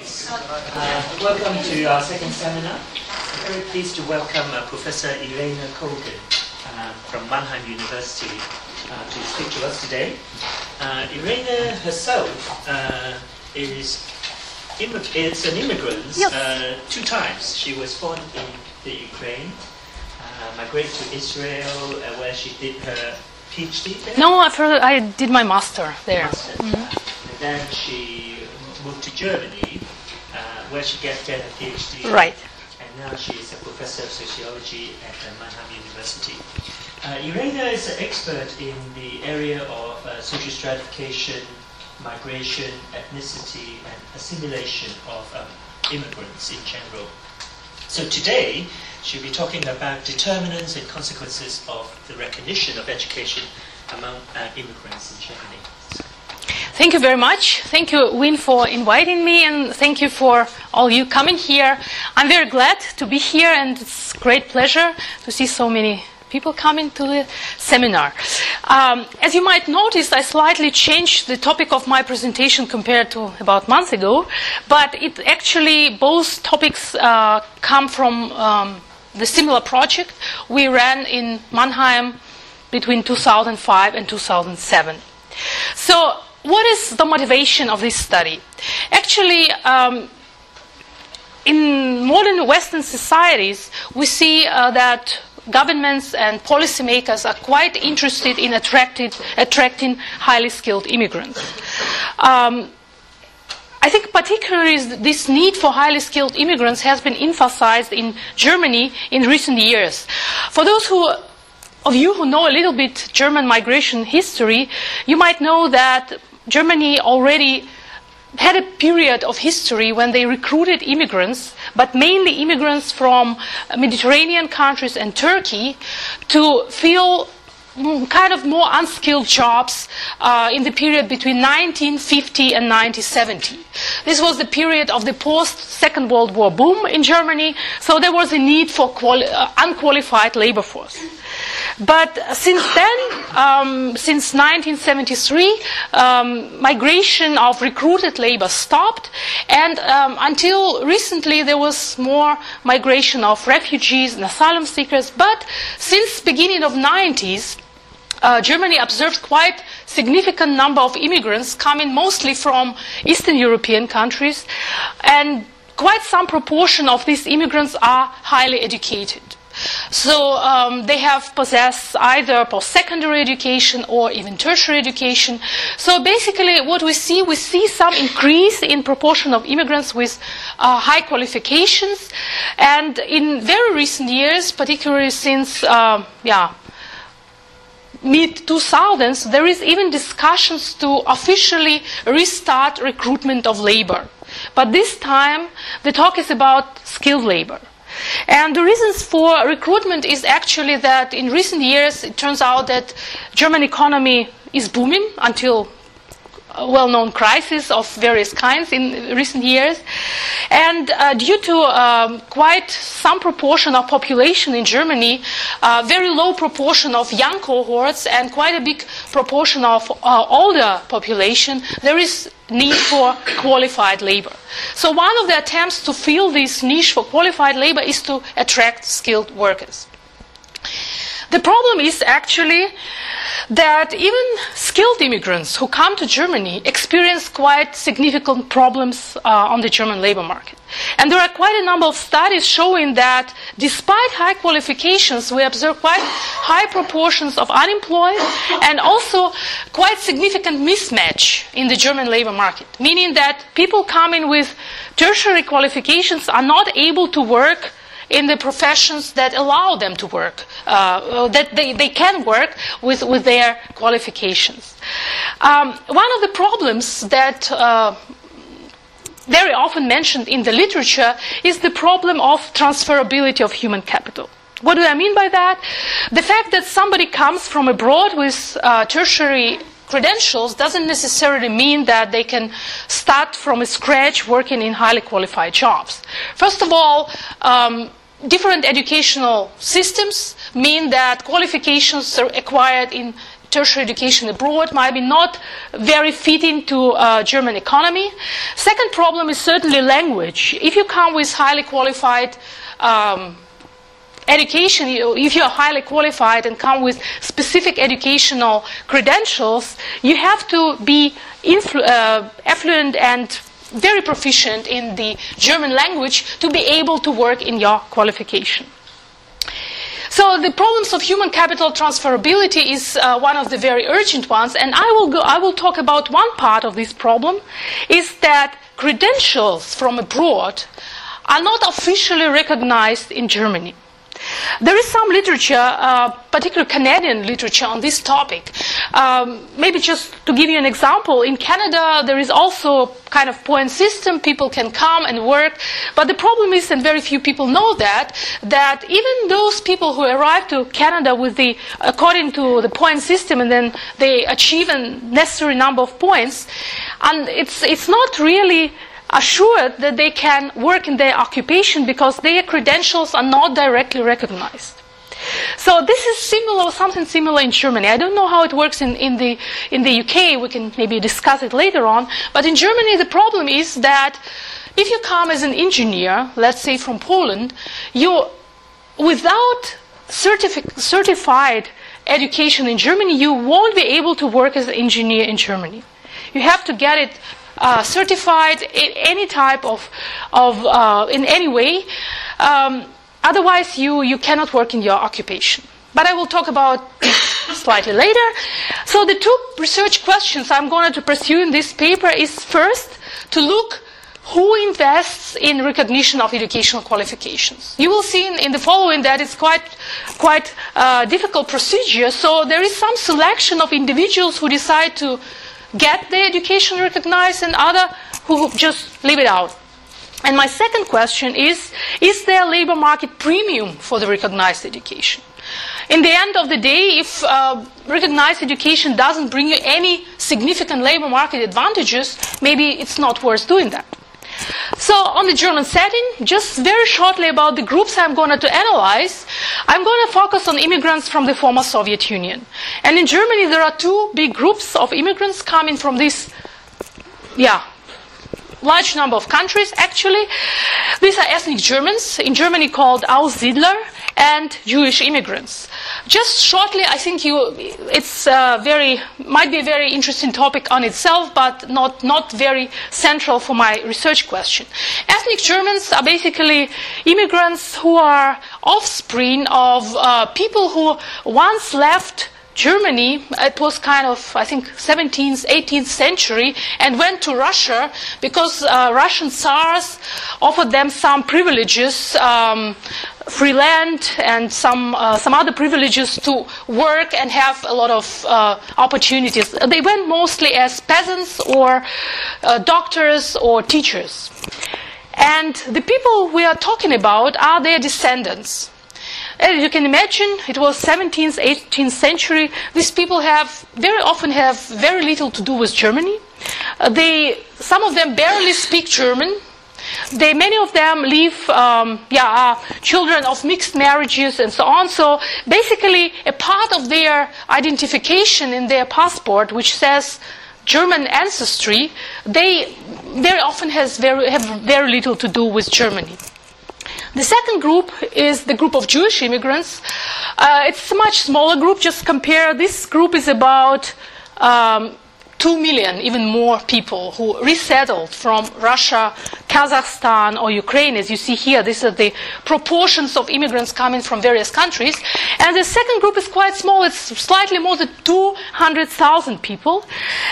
colleagues. Welcome to our second seminar. I'm very pleased to welcome Professor Irena Kogan from Mannheim University to speak to us today. Irena herself is an immigrant. Yes. Two times. She was born in the Ukraine, migrated to Israel, where she did her PhD there. No, I did my master there. And then she moved to Germany, where she get her PhD. Right. And now she is a professor of sociology at Mannheim University. Irena is an expert in the area of social stratification, migration, ethnicity, and assimilation of immigrants in general. So today, she'll be talking about determinants and consequences of the recognition of education among immigrants in Germany. Thank you very much. Thank you, Win, for inviting me, and thank you for all you coming here. I'm very glad to be here, and it's a great pleasure to see so many people coming to the seminar. As you might notice, I slightly changed the topic of my presentation compared to about a month ago, but it actually, both topics come from the similar project we ran in Mannheim between 2005 and 2007. So, what is the motivation of this study? Actually, in modern Western societies, we see that governments and policymakers are quite interested in attracting highly skilled immigrants. I think particularly this need for highly skilled immigrants has been emphasized in Germany in recent years. For those of you who know a little bit German migration history, you might know that Germany already had a period of history when they recruited immigrants, but mainly immigrants from Mediterranean countries and Turkey, to fill kind of more unskilled jobs in the period between 1950 and 1970. This was the period of the post-Second World War boom in Germany, so there was a need for unqualified labor force. But since then, since 1973, migration of recruited labor stopped, and until recently there was more migration of refugees and asylum seekers. But since beginning of 90s, Germany observed quite significant number of immigrants coming mostly from Eastern European countries, and quite some proportion of these immigrants are highly educated. So they have possessed either post-secondary education or even tertiary education. So basically what we see some increase in proportion of immigrants with high qualifications. And in very recent years, particularly since mid-2000s, there is even discussions to officially restart recruitment of labor. But this time the talk is about skilled labor. And the reasons for recruitment is actually that in recent years it turns out that German economy is booming until a well-known crisis of various kinds in recent years. And due to quite some proportion of population in Germany, very low proportion of young cohorts and quite a big proportion of older population, there is need for qualified labor. So one of the attempts to fill this niche for qualified labor is to attract skilled workers. The problem is actually that even skilled immigrants who come to Germany experience quite significant problems on the German labor market. And there are quite a number of studies showing that despite high qualifications, we observe quite high proportions of unemployed and also quite significant mismatch in the German labor market, meaning that people coming with tertiary qualifications are not able to work in the professions that allow them to work, that they can work with their qualifications. One of the problems that very often mentioned in the literature is the problem of transferability of human capital. What do I mean by that? The fact that somebody comes from abroad with tertiary credentials doesn't necessarily mean that they can start from scratch working in highly qualified jobs. First of all, different educational systems mean that qualifications are acquired in tertiary education abroad might be not very fitting to German economy. Second problem is certainly language. If you come with highly qualified education, if you are highly qualified and come with specific educational credentials, you have to be affluent and very proficient in the German language to be able to work in your qualification. So the problems of human capital transferability is one of the very urgent ones, and I will talk about one part of this problem, is that credentials from abroad are not officially recognized in Germany. There is some literature, particularly Canadian literature, on this topic. Maybe just to give you an example, in Canada there is also kind of point system. People can come and work, but the problem is, and very few people know that even those people who arrive to Canada with according to the point system, and then they achieve a necessary number of points, and it's not really assured that they can work in their occupation because their credentials are not directly recognized. So this is similar, something similar in Germany. I don't know how it works in the UK. We can maybe discuss it later on. But in Germany, the problem is that if you come as an engineer, let's say from Poland, without certified education in Germany, you won't be able to work as an engineer in Germany. You have to get it certified in any type in any way. Otherwise, you cannot work in your occupation. But I will talk about this slightly later. So the two research questions I'm going to pursue in this paper is first to look who invests in recognition of educational qualifications. You will see in the following that it's quite difficult procedure. So there is some selection of individuals who decide to get the education recognized and other who just leave it out. And my second question is there a labor market premium for the recognized education? In the end of the day, if recognized education doesn't bring you any significant labor market advantages, maybe it's not worth doing that. So on the German setting, just very shortly about the groups I'm going to analyze, I'm going to focus on immigrants from the former Soviet Union. And in Germany, there are two big groups of immigrants coming from this, large number of countries, actually. These are ethnic Germans, in Germany called Aussiedler, and Jewish immigrants. Just shortly, I think it's might be a very interesting topic on itself, but not very central for my research question. Ethnic Germans are basically immigrants who are offspring of people who once left Germany. It was kind of, I think, 17th, 18th century, and went to Russia because Russian Tsars offered them some privileges, free land and some other privileges to work and have a lot of opportunities. They went mostly as peasants or doctors or teachers. And the people we are talking about are their descendants. As you can imagine, it was 17th, 18th century. These people very often have very little to do with Germany. Some of them barely speak German. Many of them are children of mixed marriages and so on. So basically, a part of their identification in their passport, which says German ancestry, they very often have very little to do with Germany. The second group is the group of Jewish immigrants. It's a much smaller group. Just compare, this group is about 2 million, even more people who resettled from Russia, Kazakhstan, or Ukraine. As you see here, these are the proportions of immigrants coming from various countries. And the second group is quite small. It's slightly more than 200,000 people.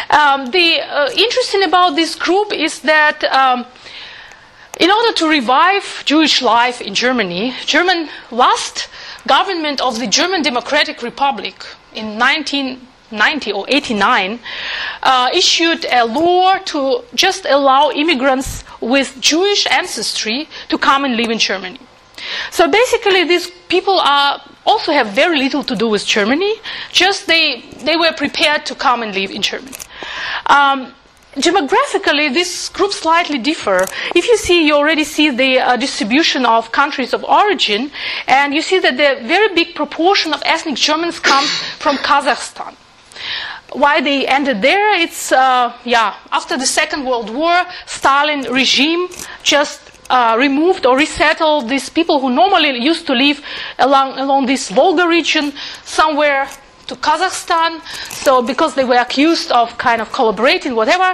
The interesting about this group is that in order to revive Jewish life in Germany, last government of the German Democratic Republic in 1990 or 89 issued a law to just allow immigrants with Jewish ancestry to come and live in Germany. So basically, these people also have very little to do with Germany. Just they were prepared to come and live in Germany. Demographically, these groups slightly differ. If you already see the distribution of countries of origin, and you see that the very big proportion of ethnic Germans come from Kazakhstan. why they ended there? It's, after the Second World War, Stalin regime just removed or resettled these people who normally used to live along this Volga region somewhere to Kazakhstan. So because they were accused of kind of collaborating, whatever.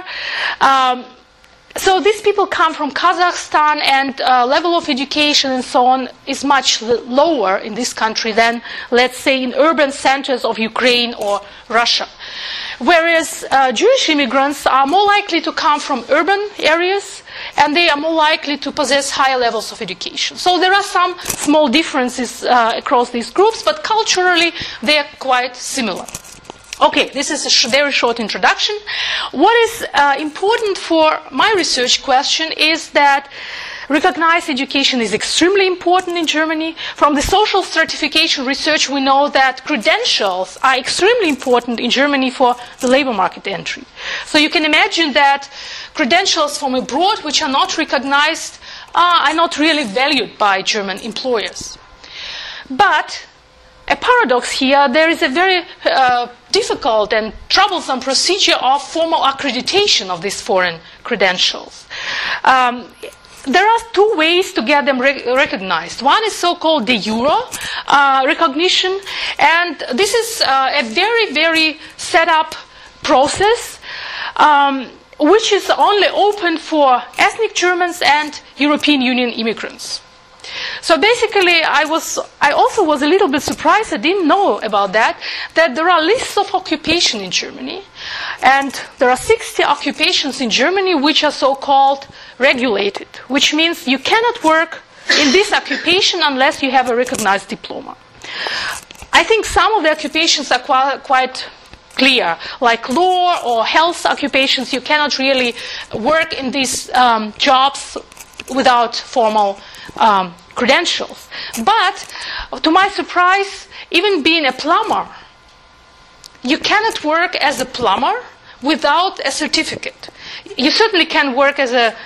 So these people come from Kazakhstan, and level of education and so on is much lower in this country than, let's say, in urban centers of Ukraine or Russia. Whereas Jewish immigrants are more likely to come from urban areas, and they are more likely to possess higher levels of education. So there are some small differences across these groups, but culturally they are quite similar. Okay, this is a very short introduction. What is important for my research question is that recognized education is extremely important in Germany. From the social stratification research, we know that credentials are extremely important in Germany for the labor market entry. So you can imagine that credentials from abroad, which are not recognized, are not really valued by German employers. But a paradox here, there is a very difficult and troublesome procedure of formal accreditation of these foreign credentials. There are two ways to get them recognized. One is so-called de jure recognition, and this is a very, very set-up process which is only open for ethnic Germans and European Union immigrants. So basically, I also was a little bit surprised, I didn't know about that there are lists of occupation in Germany, and there are 60 occupations in Germany which are so-called regulated, which means you cannot work in this occupation unless you have a recognized diploma. I think some of the occupations are quite clear, like law or health occupations. You cannot really work in these jobs without formal credentials. But to my surprise, even being a plumber, you cannot work as a plumber without a certificate. You certainly can work as a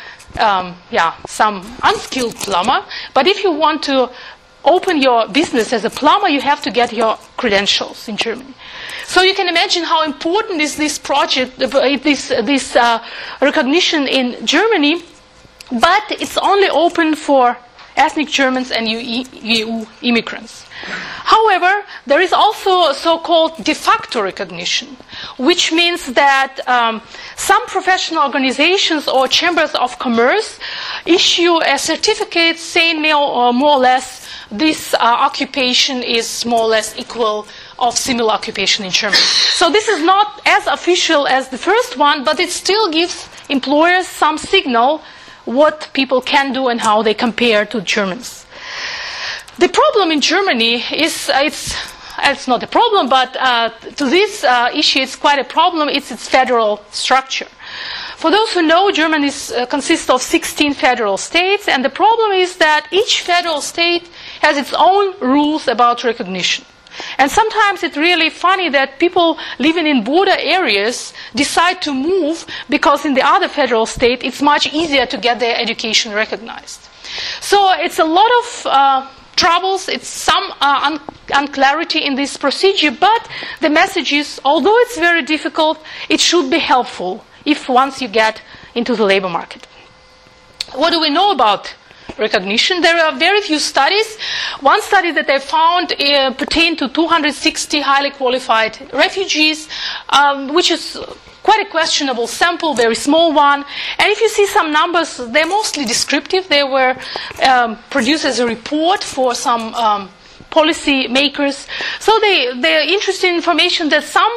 some unskilled plumber, but if you want to open your business as a plumber, you have to get your credentials in Germany. So you can imagine how important is this project, this recognition in Germany, but it's only open for ethnic Germans and EU immigrants. However, there is also so-called de facto recognition, which means that some professional organizations or chambers of commerce issue a certificate saying more or less this occupation is more or less equal of similar occupation in Germany. So this is not as official as the first one, but it still gives employers some signal what people can do and how they compare to Germans. The problem in Germany is, it's not a problem, but to this issue it's quite a problem, it's its federal structure. For those who know, Germany consists of 16 federal states, and the problem is that each federal state has its own rules about recognition. And sometimes it's really funny that people living in border areas decide to move because in the other federal state it's much easier to get their education recognized. So it's a lot of troubles, it's some unclarity in this procedure, but the message is, although it's very difficult, it should be helpful if once you get into the labor market. What do we know about recognition? There are very few studies. One study that I found pertained to 260 highly qualified refugees, which is quite a questionable sample, very small one. And if you see some numbers, they're mostly descriptive. They were produced as a report for some policy makers. So they're interested in information that some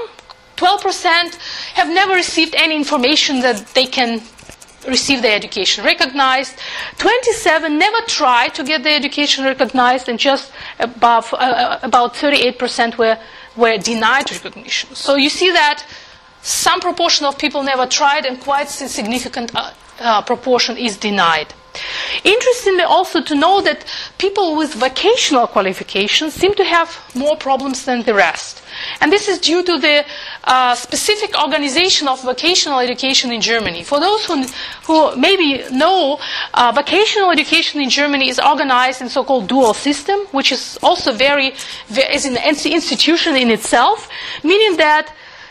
12% have never received any information that they can receive their education recognized. 27 never tried to get their education recognized, and just about 38% were denied recognition. So you see that some proportion of people never tried, and quite a significant proportion is denied. Interestingly also to know that people with vocational qualifications seem to have more problems than the rest. And this is due to the specific organization of vocational education in Germany. For those who maybe know, vocational education in Germany is organized in so-called dual system, which is also is an institution in itself, meaning that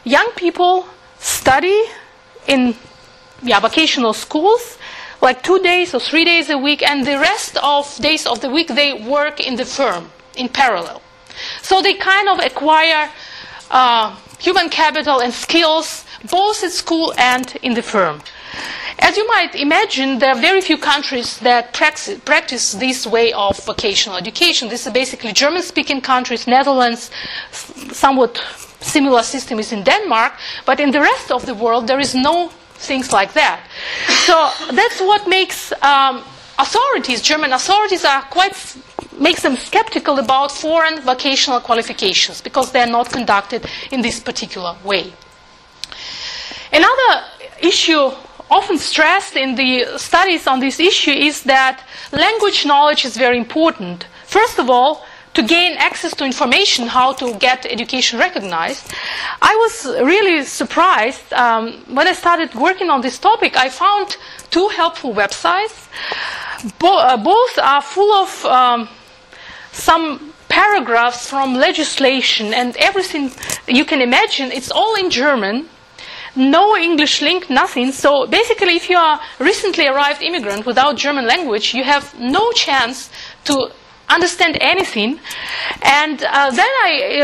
young people study in vocational schools, like 2 days or 3 days a week, and the rest of days of the week they work in the firm in parallel. So they kind of acquire human capital and skills both at school and in the firm. As you might imagine, there are very few countries that practice this way of vocational education. This is basically German-speaking countries, Netherlands, somewhat similar system is in Denmark, but in the rest of the world there is no things like that. So that's what makes German authorities makes them skeptical about foreign vocational qualifications because they are not conducted in this particular way. Another issue often stressed in the studies on this issue is that language knowledge is very important. First of all, to gain access to information, how to get education recognized. I was really surprised when I started working on this topic. I found 2 helpful websites. Both are full of some paragraphs from legislation and everything you can imagine. It's all in German. No English link, nothing. So basically, if you are a recently arrived immigrant without German language, you have no chance to understand anything. And then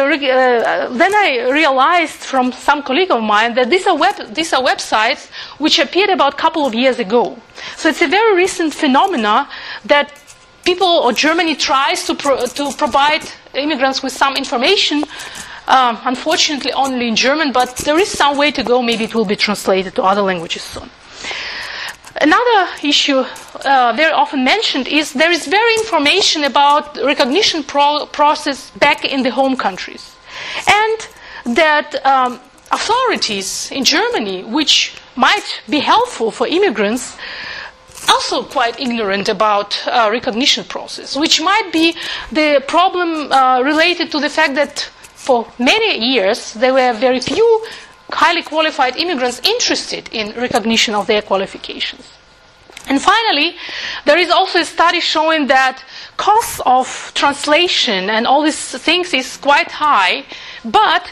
I realized from some colleague of mine that these are websites which appeared about a couple of years ago. So it's a very recent phenomena that people or Germany tries to provide immigrants with some information. Unfortunately, only in German, but there is some way to go. Maybe it will be translated to other languages soon. Another issue very often mentioned is there is very information about the recognition process back in the home countries. And that authorities in Germany, which might be helpful for immigrants, also quite ignorant about recognition process, which might be the problem related to the fact that for many years there were very few highly qualified immigrants interested in recognition of their qualifications. And finally, there is also a study showing that costs of translation and all these things is quite high, but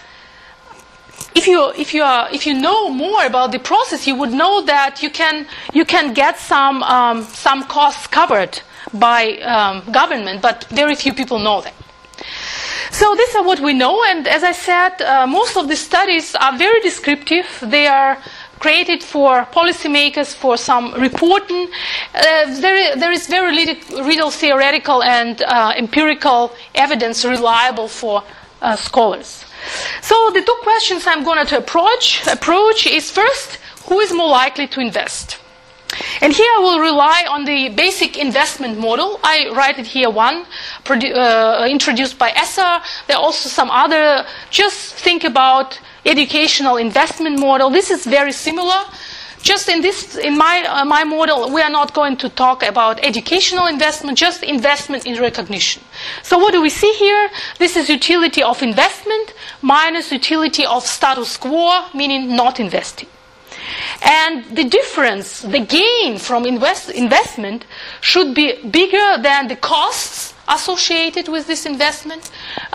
if you know more about the process, you would know that you can get some costs covered by government, but very few people know that. So these are what we know, and as I said, most of the studies are very descriptive. They are created for policymakers, for some reporting. There is very little theoretical and empirical evidence reliable for scholars. So the 2 questions I'm going to approach is first, who is more likely to invest? And here I will rely on the basic investment model. I write it here one, introduced by Esser. There are also some other, just think about educational investment model. This is very similar. Just in my model, we are not going to talk about educational investment, just investment in recognition. So what do we see here? This is utility of investment minus utility of status quo, meaning not investing. And the difference, the gain from investment should be bigger than the costs associated with this investment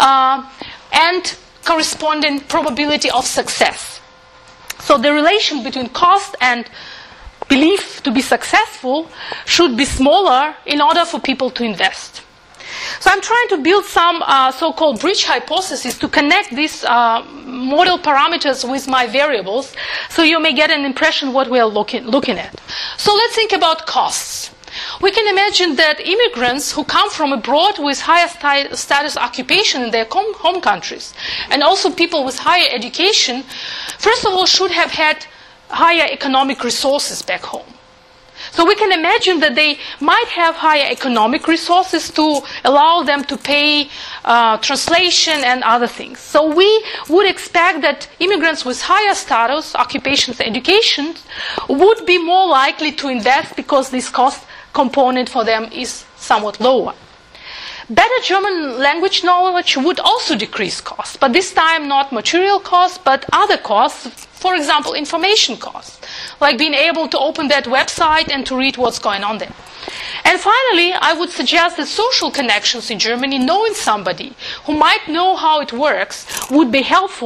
and corresponding probability of success. So the relation between cost and belief to be successful should be smaller in order for people to invest. So I'm trying to build some so-called bridge hypothesis to connect these model parameters with my variables, so you may get an impression what we are looking at. So let's think about costs. We can imagine that immigrants who come from abroad with higher status occupation in their home countries, and also people with higher education, first of all should have had higher economic resources back home. So we can imagine that they might have higher economic resources to allow them to pay translation and other things. So we would expect that immigrants with higher status, occupations, education would be more likely to invest because this cost component for them is somewhat lower. Better German language knowledge would also decrease costs, but this time not material costs, but other costs, for example, information costs, like being able to open that website and to read what's going on there. And finally, I would suggest that social connections in Germany, knowing somebody who might know how it works, would be helpful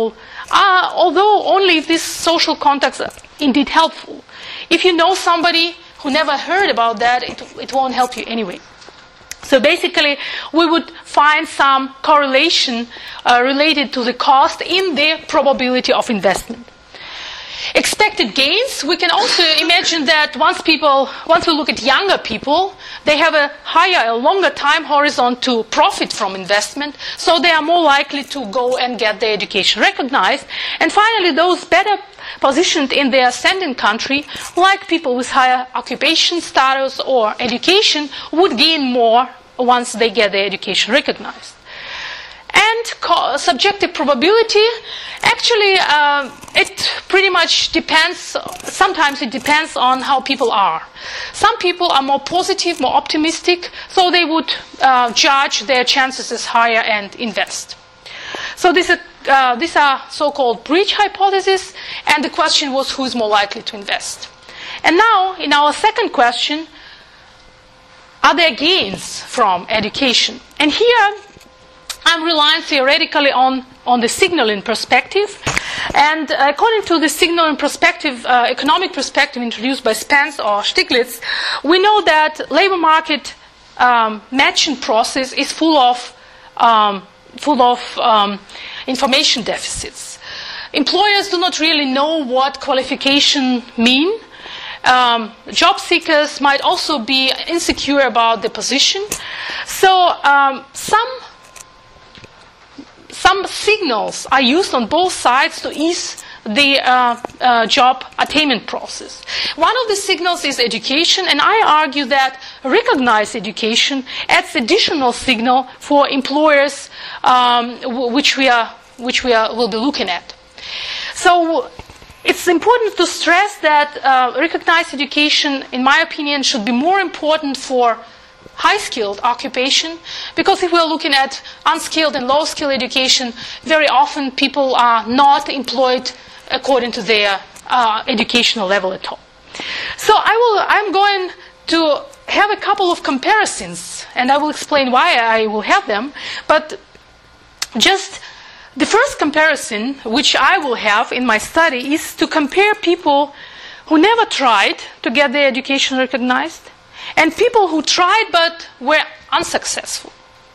although only if these social contacts are indeed helpful. If you know somebody who never heard about that, it won't help you anyway. So basically, we would find some correlation related to the cost in the probability of investment. Expected gains, we can also imagine that once we look at younger people, they have a longer time horizon to profit from investment, so they are more likely to go and get their education recognized. And finally, those better positioned in their ascendant country, like people with higher occupation status or education, would gain more once they get their education recognized. And subjective probability, actually, it pretty much depends. Sometimes it depends on how people are. Some people are more positive, more optimistic, so they would judge their chances as higher and invest. So these are so-called breach hypotheses, and the question was who is more likely to invest. And now, in our second question, are there gains from education? And here, I'm relying theoretically on the signaling perspective. And according to the signaling perspective, economic perspective introduced by Spence or Stiglitz, we know that labor market matching process is full of information deficits. Employers do not really know what qualification mean. Job seekers might also be insecure about the position. So some signals are used on both sides to ease the job attainment process. One of the signals is education, and I argue that recognized education adds additional signal for employers, which we will be looking at. So it's important to stress that recognized education, in my opinion, should be more important for high-skilled occupation, because if we're looking at unskilled and low-skilled education, very often people are not employed according to their educational level at all. So I'm going to have a couple of comparisons, and I will explain why I will have them, but just the first comparison which I will have in my study is to compare people who never tried to get their education recognized and people who tried but were unsuccessful.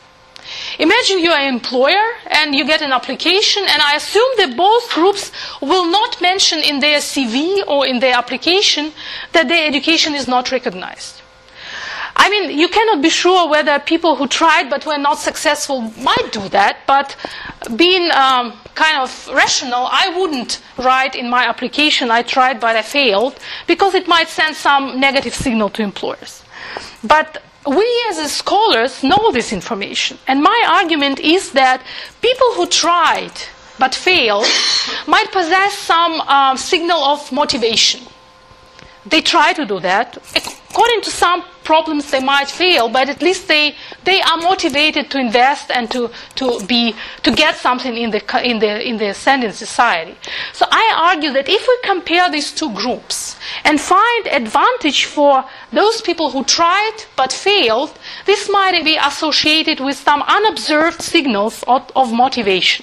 Imagine you are an employer and you get an application, and I assume that both groups will not mention in their CV or in their application that their education is not recognized. I mean, you cannot be sure whether people who tried but were not successful might do that, but being kind of rational, I wouldn't write in my application, I tried but I failed, because it might send some negative signal to employers. But we as scholars know this information, and my argument is that people who tried but failed might possess some signal of motivation. They try to do that. According to some problems, they might fail, but at least they are motivated to invest and to get something in the ascendant society. So I argue that if we compare these two groups and find advantage for those people who tried but failed, this might be associated with some unobserved signals of motivation.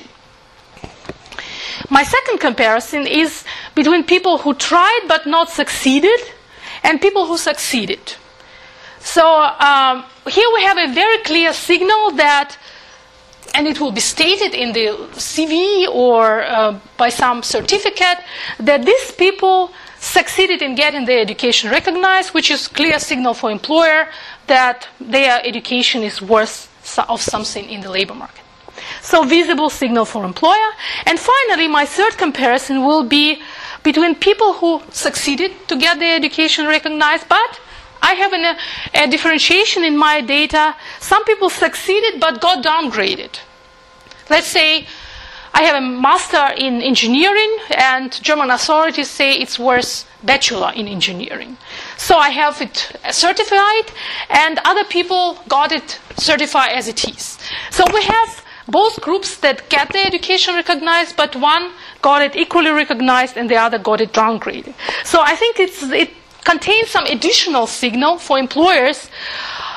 My second comparison is between people who tried but not succeeded and people who succeeded. So here we have a very clear signal that, and it will be stated in the CV or by some certificate, that these people succeeded in getting their education recognized, which is clear signal for employer that their education is worth of something in the labor market. So visible signal for employer. And finally, my third comparison will be between people who succeeded to get their education recognized, but I have a differentiation in my data. Some people succeeded but got downgraded. Let's say I have a master in engineering, and German authorities say it's worth bachelor in engineering. So I have it certified, and other people got it certified as it is. So we have both groups that get their education recognized, but one got it equally recognized and the other got it downgraded. So I think it contains some additional signal for employers, kind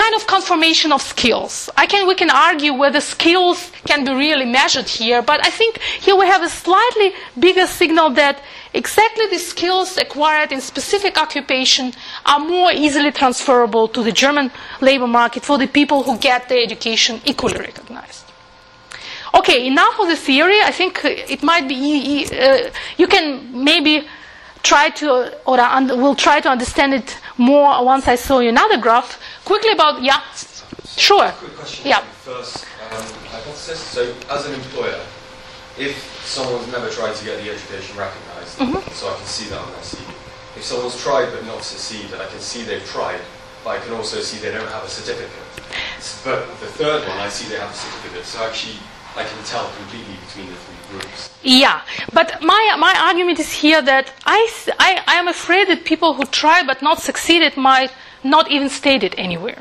kind of confirmation of skills. We can argue whether skills can be really measured here, but I think here we have a slightly bigger signal that exactly the skills acquired in specific occupation are more easily transferable to the German labor market for the people who get their education equally recognized. Okay, enough of the theory. I think it might be, you can maybe try to, or we'll try to understand it more once I show you another graph. Quickly about, yeah, sure. Quick question. Yeah. First, hypothesis. So, as an employer, if someone's never tried to get the education recognised, so I can see that on their CV. If someone's tried but not succeeded, I can see they've tried, but I can also see they don't have a certificate. But the third one, I see they have a certificate. So actually, I can tell completely between the three groups. Yeah, but my argument is here that I am afraid that people who try but not succeeded might not even state it anywhere.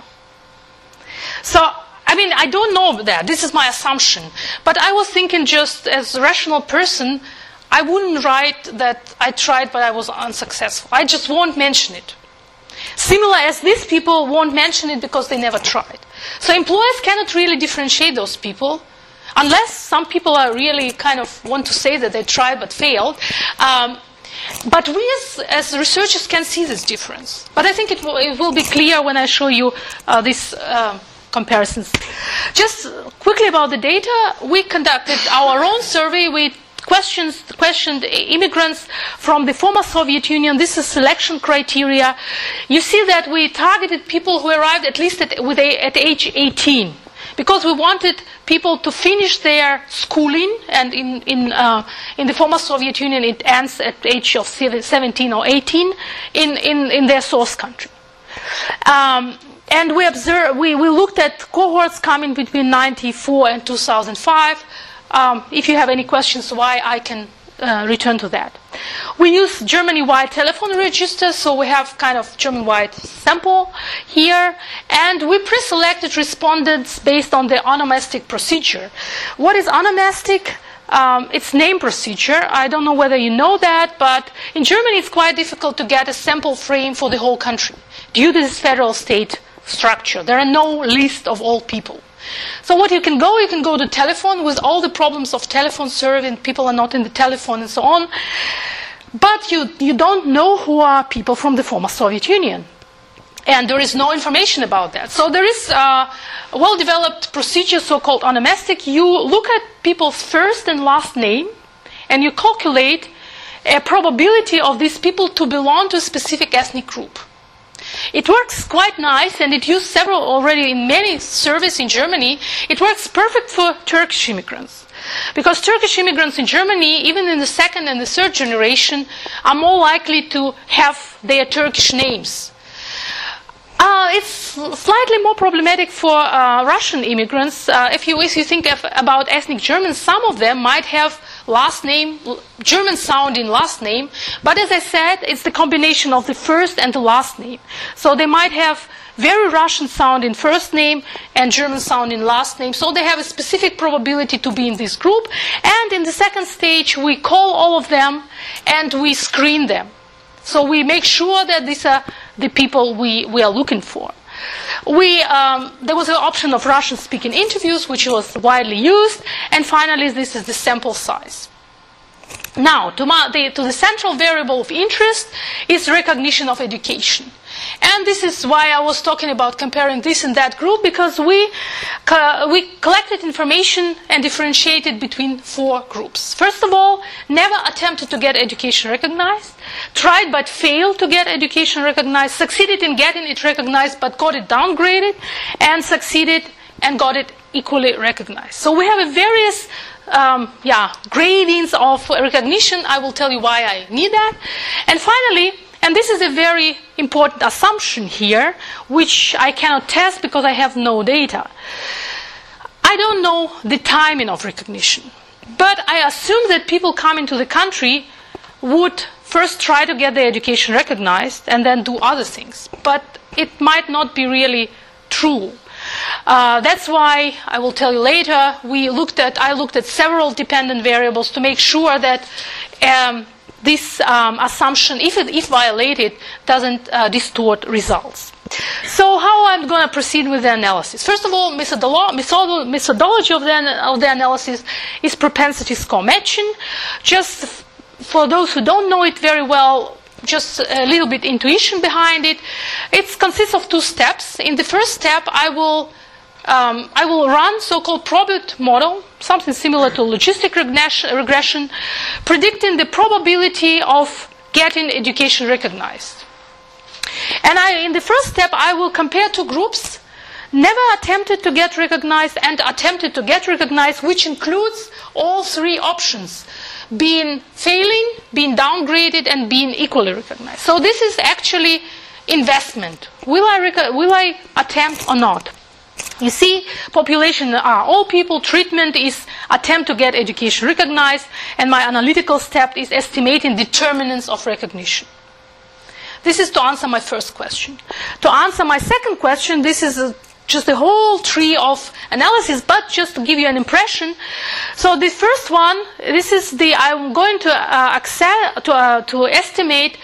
So, I mean, I don't know that. This is my assumption. But I was thinking just as a rational person, I wouldn't write that I tried but I was unsuccessful. I just won't mention it. Similar as these people won't mention it because they never tried. So employers cannot really differentiate those people. Unless some people are really kind of want to say that they tried but failed. But we as researchers can see this difference. But I think it will be clear when I show you these comparisons. Just quickly about the data, we conducted our own survey. We questioned immigrants from the former Soviet Union. This is selection criteria. You see that we targeted people who arrived at least at age 18. Because we wanted people to finish their schooling, and in the former Soviet Union it ends at the age of 17 or 18 in their source country. And we looked at cohorts coming between 1994 and 2005. If you have any questions why, I can return to that. We use Germany-wide telephone registers, so we have kind of German-wide sample here, and we pre-selected respondents based on the onomastic procedure. What is onomastic? It's name procedure. I don't know whether you know that, but in Germany it's quite difficult to get a sample frame for the whole country due to this federal state structure. There are no list of all people. So what you can go to telephone with all the problems of telephone serving, people are not in the telephone and so on. But you don't know who are people from the former Soviet Union. And there is no information about that. So there is a well-developed procedure, so-called onomastic. You look at people's first and last name, and you calculate a probability of these people to belong to a specific ethnic group. It works quite nice, and it used several already in many surveys in Germany. It works perfect for Turkish immigrants. Because Turkish immigrants in Germany, even in the second and the third generation, are more likely to have their Turkish names. It's slightly more problematic for Russian immigrants. If you think about ethnic Germans, some of them might have last name, German sounding last name, but as I said, it's the combination of the first and the last name. So they might have very Russian sounding first name and German sounding last name, so they have a specific probability to be in this group. And in the second stage, we call all of them and we screen them. So we make sure that these are the people we are looking for. There was an option of Russian-speaking interviews, which was widely used. And finally, this is the sample size. Now, to the central variable of interest is recognition of education. And this is why I was talking about comparing this and that group, because we collected information and differentiated between four groups. First of all, never attempted to get education recognized, tried but failed to get education recognized, succeeded in getting it recognized but got it downgraded, and succeeded and got it equally recognized. So we have a various gradings of recognition. I will tell you why I need that. And finally, and this is a very important assumption here, which I cannot test because I have no data. I don't know the timing of recognition, but I assume that people coming to the country would first try to get their education recognized and then do other things. But it might not be really true. That's why, I will tell you later, I looked at several dependent variables to make sure that this assumption, if violated, doesn't distort results. So how I'm going to proceed with the analysis? First of all, methodology of the analysis is propensity score matching. Just for those who don't know it very well, just a little bit intuition behind it. It consists of 2 steps. In the first step, I will run so-called probability model, something similar to logistic regression, predicting the probability of getting education recognized. And in the first step, I will compare 2 groups, never attempted to get recognized and attempted to get recognized, which includes all 3 options, being failing, being downgraded, and being equally recognized. So this is actually investment. Will I attempt or not? You see, population are all people, treatment is attempt to get education recognized, and my analytical step is estimating determinants of recognition. This is to answer my first question. To answer my second question, this is just a whole tree of analysis, but just to give you an impression. So the first one, I'm going to estimate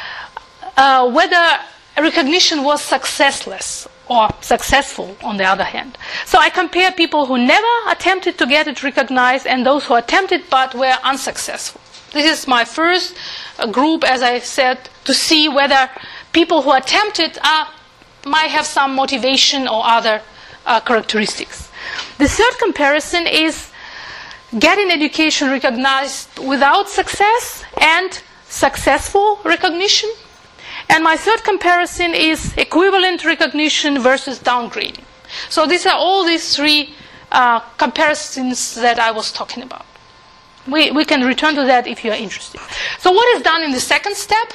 whether recognition was successless or successful on the other hand. So I compare people who never attempted to get it recognized and those who attempted but were unsuccessful. This is my first group, as I said, to see whether people who attempted might have some motivation or other characteristics. The third comparison is getting education recognized without success and successful recognition. And my third comparison is equivalent recognition versus downgrading. So these are all these 3 comparisons that I was talking about. We can return to that if you are interested. So what is done in the second step?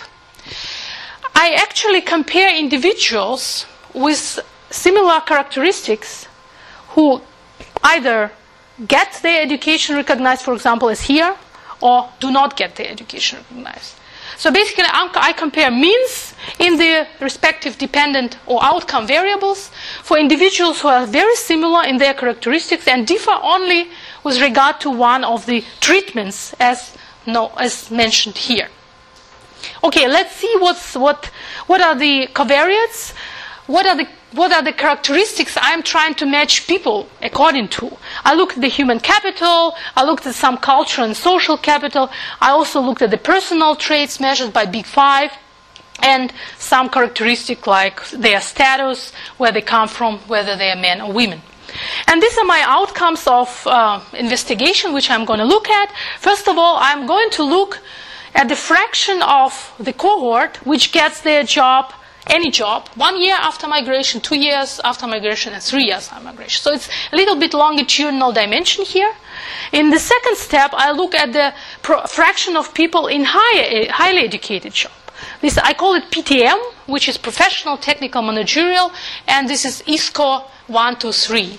I actually compare individuals with similar characteristics who either get their education recognized, for example, as here, or do not get their education recognized. So basically, I compare means in the respective dependent or outcome variables for individuals who are very similar in their characteristics and differ only with regard to one of the treatments as mentioned here. Okay, let's see what are the covariates, what are the characteristics I'm trying to match people according to. I looked at the human capital, I looked at some culture and social capital, I also looked at the personal traits measured by Big Five, and some characteristic like their status, where they come from, whether they are men or women. And these are my outcomes of investigation, which I'm going to look at. First of all, I'm going to look at the fraction of the cohort which gets their job, any job, 1 year after migration, 2 years after migration, and 3 years after migration. So it's a little bit longitudinal dimension here. In the second step, I look at the fraction of people in highly educated job. This, I call it PTM, which is professional, technical, managerial, and this is ISCO 1 to 3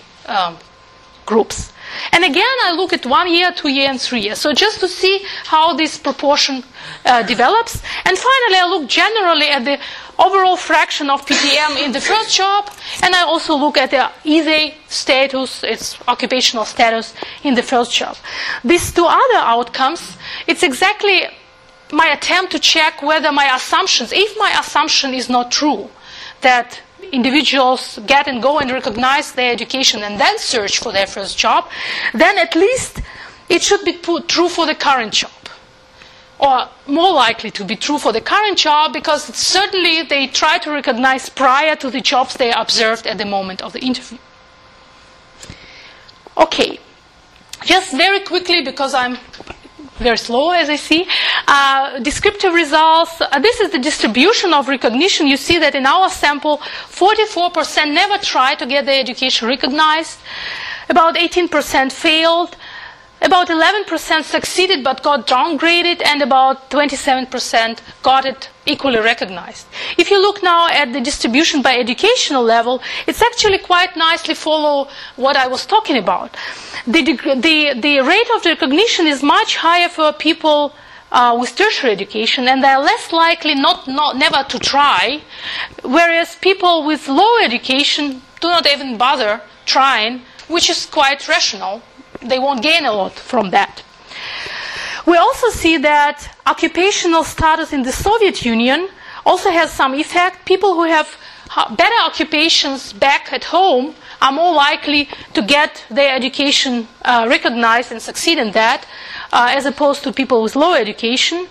groups. And again, I look at 1 year, 2 years, and 3 years. So just to see how this proportion develops. And finally, I look generally at the overall fraction of PTM in the first job, and I also look at the ESE status, its occupational status in the first job. These 2 other outcomes, it's exactly my attempt to check whether my assumptions, if my assumption is not true, that individuals get and go and recognize their education and then search for their first job, then at least it should be true for the current job. Or more likely to be true for the current job, because certainly they try to recognize prior to the jobs they observed at the moment of the interview. Okay, just very quickly, because I'm very slow, as I see. Descriptive results. This is the distribution of recognition. You see that in our sample, 44% never tried to get their education recognized. About 18% failed. About 11% succeeded but got downgraded, and about 27% got it equally recognized. If you look now at the distribution by educational level, it's actually quite nicely follow what I was talking about. The rate of recognition is much higher for people with tertiary education, and they're less likely never to try, whereas people with low education do not even bother trying, which is quite rational. They won't gain a lot from that. We also see that occupational status in the Soviet Union also has some effect. People who have better occupations back at home are more likely to get their education recognized and succeed in that, as opposed to people with low education.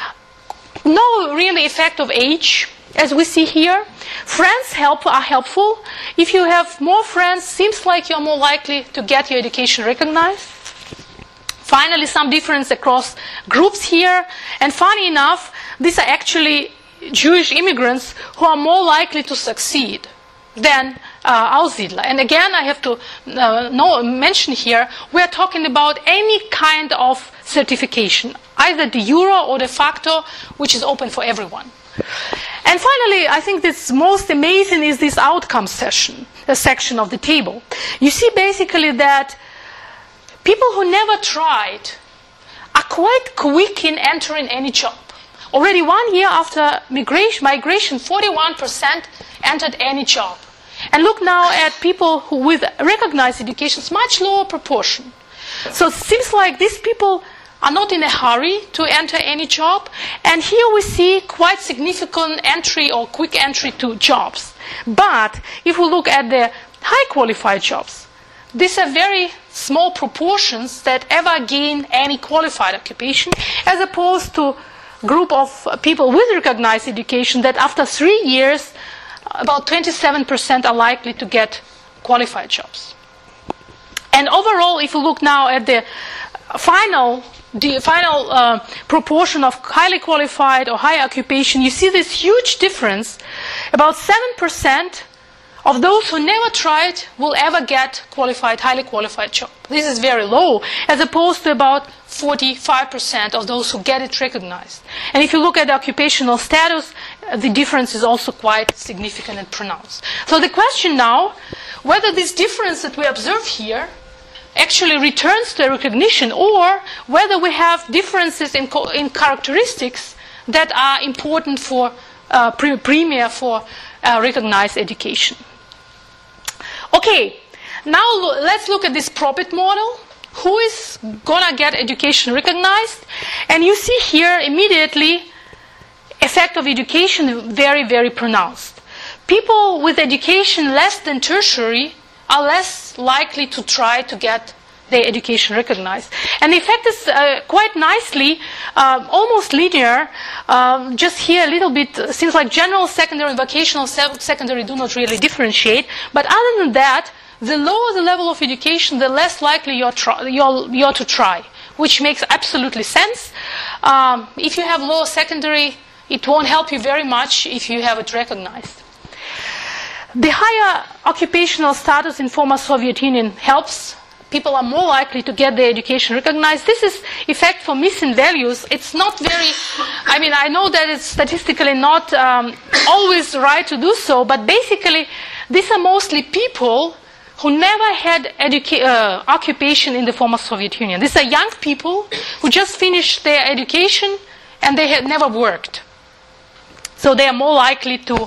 No really effect of age, as we see here. Friends are helpful. If you have more friends, seems like you're more likely to get your education recognized. Finally, some difference across groups here. And funny enough, these are actually Jewish immigrants who are more likely to succeed than Aussiedler. And again, I have to mention here, we're talking about any kind of certification, either de jure or de facto, which is open for everyone. And finally, I think that's most amazing is this outcome section of the table. You see basically that people who never tried are quite quick in entering any job. Already 1 year after migration, 41% entered any job. And look now at people who with recognized education, it's much lower proportion. So it seems like these people are not in a hurry to enter any job. And here we see quite significant entry or quick entry to jobs. But if we look at the high qualified jobs, these are very small proportions that ever gain any qualified occupation, as opposed to a group of people with recognized education that after 3 years, about 27% are likely to get qualified jobs. And overall, if you look now at the final proportion of highly qualified or high occupation, you see this huge difference. About 7% of those who never tried will ever get highly qualified job. This is very low, as opposed to about 45% of those who get it recognized. And if you look at the occupational status, the difference is also quite significant and pronounced. So the question now, whether this difference that we observe here actually returns to recognition, or whether we have differences in characteristics that are important for premier for recognized education. Okay, now let's look at this Probit model. Who is going to get education recognized? And you see here immediately effect of education very, very pronounced. People with education less than tertiary are less likely to try to get their education recognized. And the effect is quite nicely, almost linear. Just here a little bit, seems like general secondary and vocational secondary do not really differentiate. But other than that, the lower the level of education, the less likely you're to try, which makes absolutely sense. If you have lower secondary, it won't help you very much if you have it recognized. The higher occupational status in former Soviet Union helps. People are more likely to get their education recognized. This is effect for missing values. It's not very, I know that it's statistically not always right to do so, but basically these are mostly people who never had occupation in the former Soviet Union. These are young people who just finished their education and they had never worked. So they are more likely to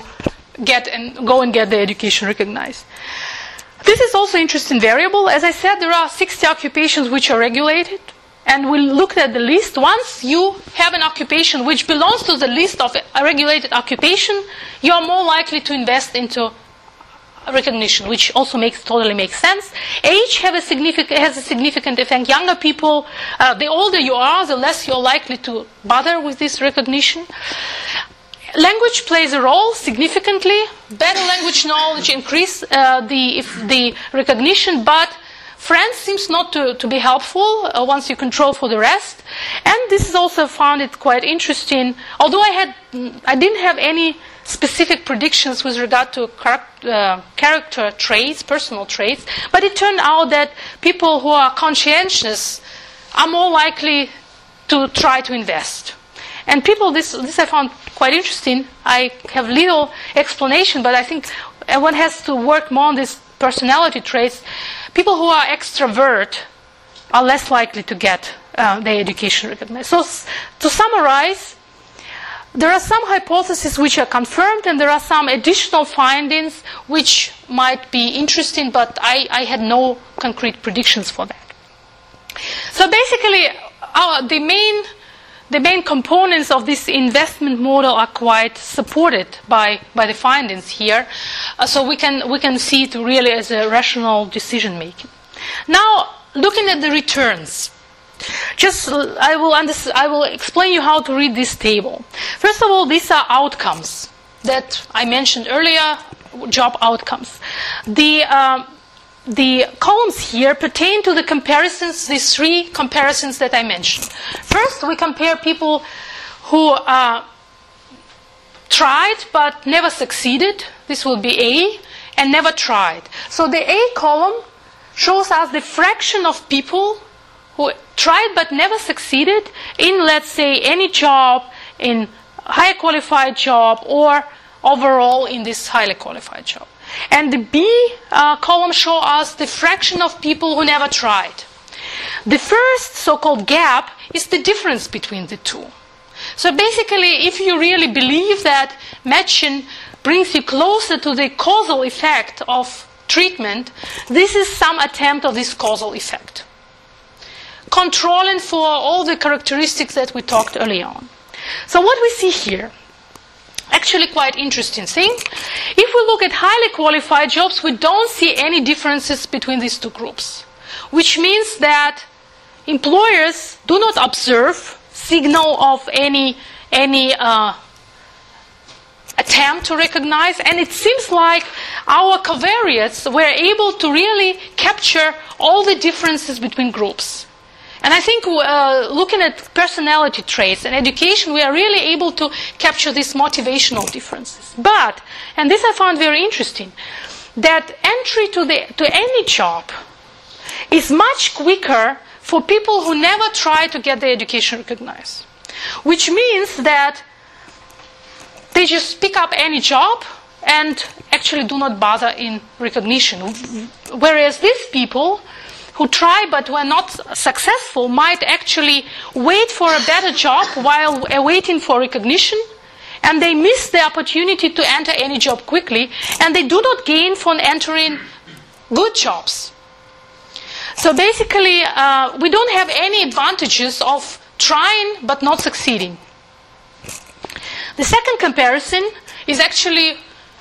go and get their education recognized. This is also an interesting variable. As I said, there are 60 occupations which are regulated. And we looked at the list. Once you have an occupation which belongs to the list of a regulated occupation, you are more likely to invest into recognition, which also totally makes sense. Age has a significant effect. Younger people, the older you are, the less you're likely to bother with this recognition. Language plays a role significantly. Better language knowledge increase the recognition, but French seems not to be helpful once you control for the rest. And this is also found it quite interesting. Although I didn't have any specific predictions with regard to character traits, personal traits, but it turned out that people who are conscientious are more likely to try to invest. And people, this I found quite interesting. I have little explanation, but I think one has to work more on these personality traits. People who are extrovert are less likely to get their education recognized. So to summarize, there are some hypotheses which are confirmed, and there are some additional findings which might be interesting, but I had no concrete predictions for that. So basically, the main the main components of this investment model are quite supported by the findings here. So we can see it really as a rational decision making. Now, looking at the returns. I will explain you how to read this table. First of all, these are outcomes that I mentioned earlier, job outcomes. The columns here pertain to the comparisons, these three comparisons that I mentioned. First, we compare people who tried but never succeeded. This will be A, and never tried. So the A column shows us the fraction of people who tried but never succeeded in, let's say, any job, in higher qualified job, or overall in this highly qualified job. And the B column shows us the fraction of people who never tried. The first so-called gap is the difference between the two. So basically, if you really believe that matching brings you closer to the causal effect of treatment, this is some attempt of this causal effect, controlling for all the characteristics that we talked earlier on. So what we see here, actually quite interesting thing. If we look at highly qualified jobs, we don't see any differences between these two groups, which means that employers do not observe signal of any attempt to recognize, and it seems like our covariates were able to really capture all the differences between groups. And I think looking at personality traits and education, we are really able to capture these motivational differences. But, and this I found very interesting, that entry to any job is much quicker for people who never try to get their education recognized. Which means that they just pick up any job and actually do not bother in recognition. Whereas these people who try but were not successful might actually wait for a better job while waiting for recognition, and they miss the opportunity to enter any job quickly, and they do not gain from entering good jobs. So basically, we don't have any advantages of trying but not succeeding. The second comparison is actually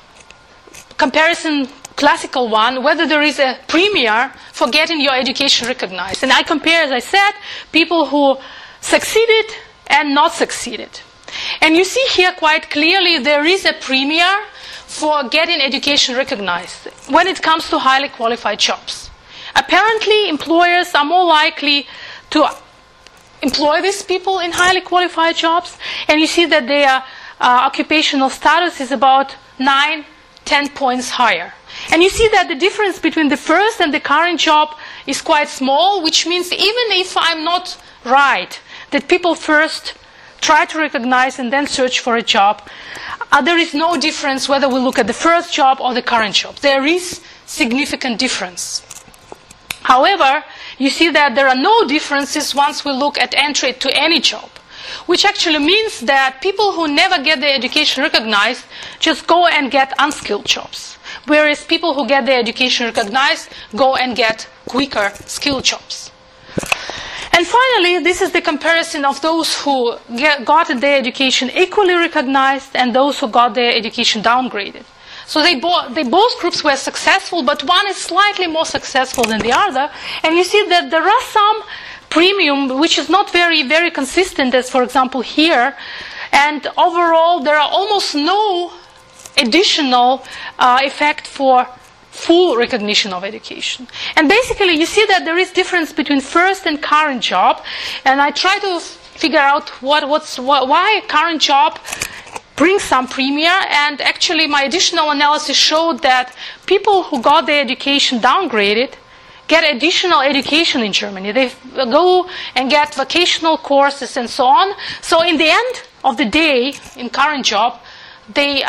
comparison classical one, whether there is a premium for getting your education recognized. And I compare, as I said, people who succeeded and not succeeded. And you see here quite clearly there is a premium for getting education recognized when it comes to highly qualified jobs. Apparently, employers are more likely to employ these people in highly qualified jobs, and you see that their occupational status is about 9-10 points higher. And you see that the difference between the first and the current job is quite small, which means even if I'm not right, that people first try to recognize and then search for a job, there is no difference whether we look at the first job or the current job. There is significant difference. However, you see that there are no differences once we look at entry to any job, which actually means that people who never get their education recognized just go and get unskilled jobs, whereas people who get their education recognized go and get quicker skilled jobs. And finally, this is the comparison of those who got their education equally recognized and those who got their education downgraded. So both groups were successful, but one is slightly more successful than the other. And you see that there are some premium which is not very, very consistent, as for example here. And overall, there are almost no additional effect for full recognition of education. And basically, you see that there is difference between first and current job. And I try to figure out why current job brings some premium. And actually, my additional analysis showed that people who got their education downgraded get additional education in Germany. They go and get vocational courses and so on. So in the end of the day, in current job, the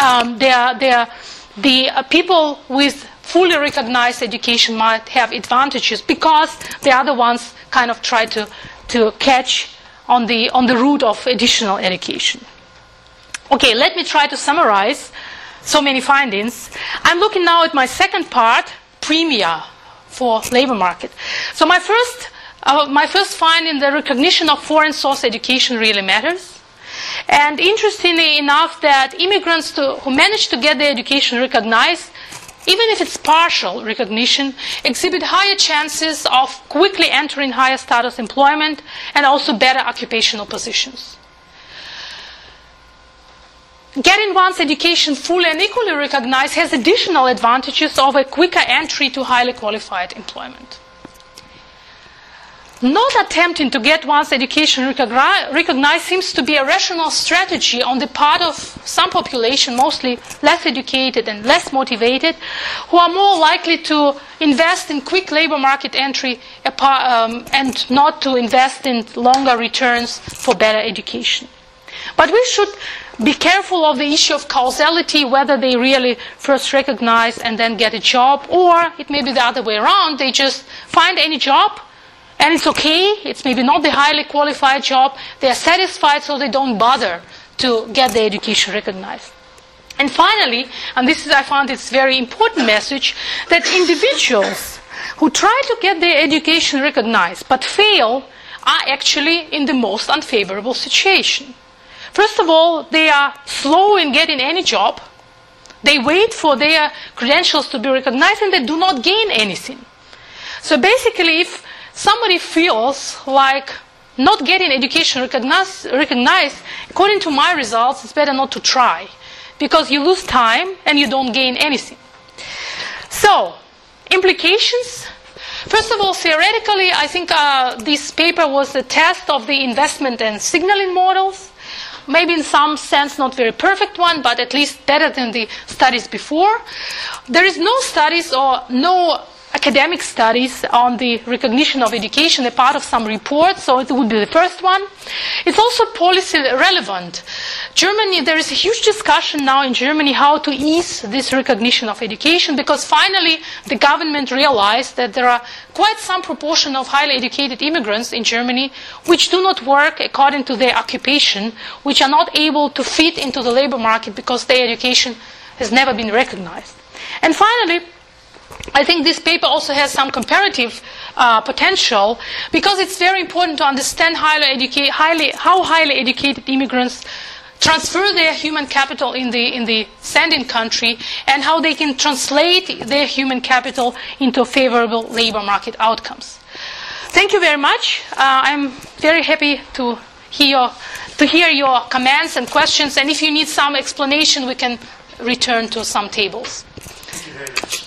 people with fully recognized education might have advantages because the other ones kind of try to catch on the route of additional education. Okay, let me try to summarize so many findings. I'm looking now at my second part, premium for labor market. So my first my first finding, the recognition of foreign source education really matters. And interestingly enough, that immigrants who manage to get their education recognized, even if it's partial recognition, exhibit higher chances of quickly entering higher status employment and also better occupational positions. Getting one's education fully and equally recognized has additional advantages of a quicker entry to highly qualified employment. Not attempting to get one's education recognized seems to be a rational strategy on the part of some population, mostly less educated and less motivated, who are more likely to invest in quick labor market entry and not to invest in longer returns for better education. But we should be careful of the issue of causality, whether they really first recognize and then get a job, or it may be the other way around. They just find any job, and it's okay. It's maybe not the highly qualified job. They are satisfied, so they don't bother to get their education recognized. And finally, and this is, I found it's very important message, that individuals who try to get their education recognized but fail are actually in the most unfavorable situation. First of all, they are slow in getting any job. They wait for their credentials to be recognized and they do not gain anything. So basically, if somebody feels like not getting education recognized, according to my results, it's better not to try, because you lose time and you don't gain anything. So, implications. First of all, theoretically, I think this paper was a test of the investment and signaling models. Maybe in some sense not very perfect one, but at least better than the studies before. There is no studies or no academic studies on the recognition of education, a part of some reports, so it would be the first one. It's also policy relevant. Germany, there is a huge discussion now in Germany how to ease this recognition of education, because finally the government realized that there are quite some proportion of highly educated immigrants in Germany which do not work according to their occupation, which are not able to fit into the labor market because their education has never been recognized. And finally, I think this paper also has some comparative potential, because it's very important to understand how highly educated immigrants transfer their human capital in the sending country, and how they can translate their human capital into favorable labor market outcomes. Thank you very much. I'm very happy to hear your comments and questions, and if you need some explanation, we can return to some tables. Thank you very much.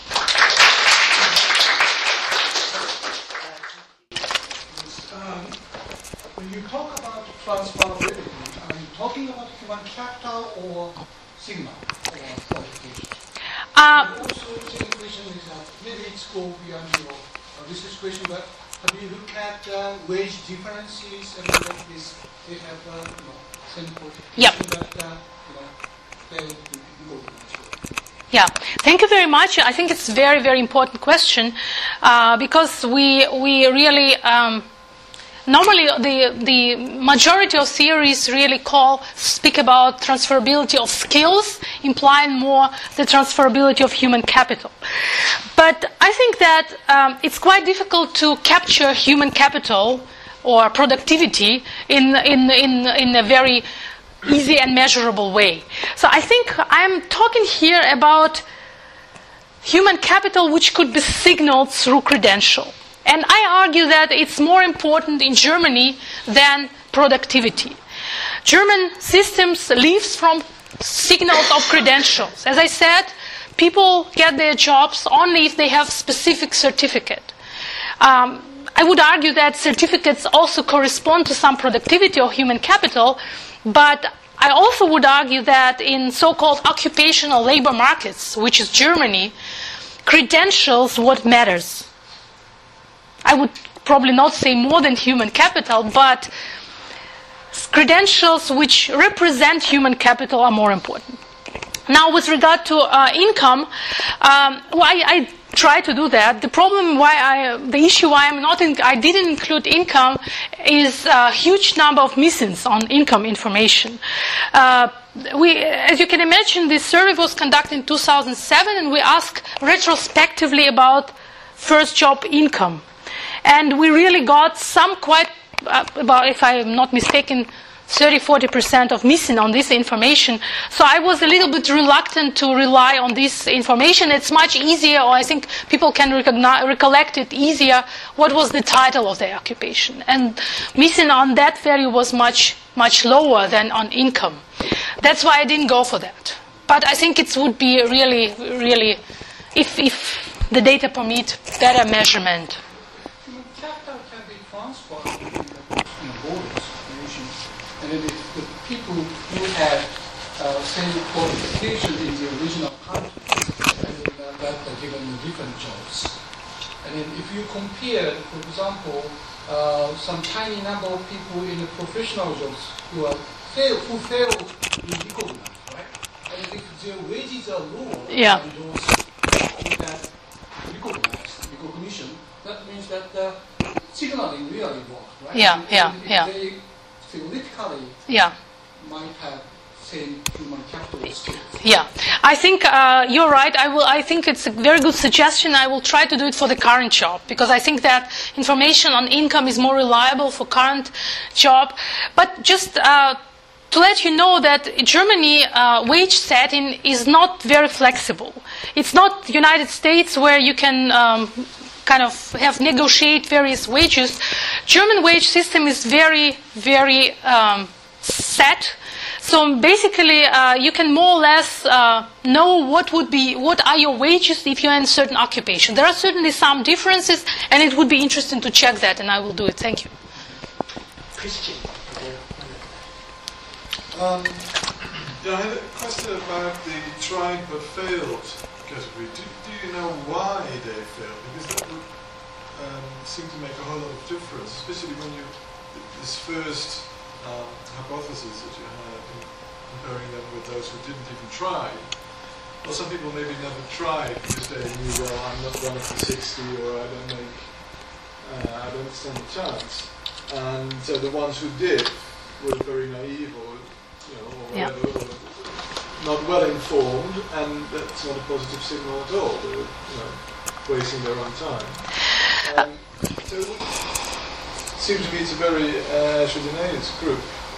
When you talk about transferability, are you talking about human capital or sigma or qualification? Also, the second question is maybe it's go beyond your research question, but have you looked at wage differences and like this? They have same qualification that they will go to. Yeah, thank you very much. I think it's a very, very important question, because we really normally the majority of theories really speak about transferability of skills, implying more the transferability of human capital. But I think that it's quite difficult to capture human capital or productivity in a very easy and measurable way. So I think I'm talking here about human capital which could be signaled through credential. And I argue that it's more important in Germany than productivity. German systems lives from signals of credentials. As I said, people get their jobs only if they have specific certificate. I would argue that certificates also correspond to some productivity or human capital, but I also would argue that in so-called occupational labor markets, which is Germany, credentials what matters. I would probably not say more than human capital, but credentials which represent human capital are more important. Now, with regard to income, I try to do that. The problem the issue why I didn't include income is a huge number of missings on income information. As you can imagine, this survey was conducted in 2007, and we asked retrospectively about first job income. And we really got some quite, about, if I'm not mistaken, 30-40% of missing on this information. So I was a little bit reluctant to rely on this information. It's much easier, or I think people can recollect it easier, what was the title of their occupation. And missing on that value was much, much lower than on income. That's why I didn't go for that. But I think it would be really, really, if the data permit, better measurement. Capital can be transferred between the borders, and then if the people who had same qualification in the original country, and then that are given different jobs. And then if you compare, for example, some tiny number of people in the professional jobs who fail to be recognized, right? And if their wages are lower than those who have recognition, that means that the signaling really works, right? They theoretically might have same human capital skills. Yeah, I think you're right. I think it's a very good suggestion. I will try to do it for the current job, because I think that information on income is more reliable for current job. But just to let you know that in Germany, wage setting is not very flexible. It's not the United States where you can kind of have negotiate various wages. German wage system is very, very set. So basically, you can more or less know what are your wages if you're in a certain occupation. There are certainly some differences, and it would be interesting to check that, and I will do it. Thank you. Christian. I had a question about the tried but failed category. Do you know why they failed? Because that would seem to make a whole lot of difference, especially when you this first hypothesis that you had, comparing them with those who didn't even try. Well, some people maybe never tried because they knew, well, I'm not one of the 60, or I don't stand a chance. And so the ones who did were very naive, or whatever, or not well informed, and that's not a positive signal at all. They were wasting their own time. So it seems to me it's a very heterogeneous group.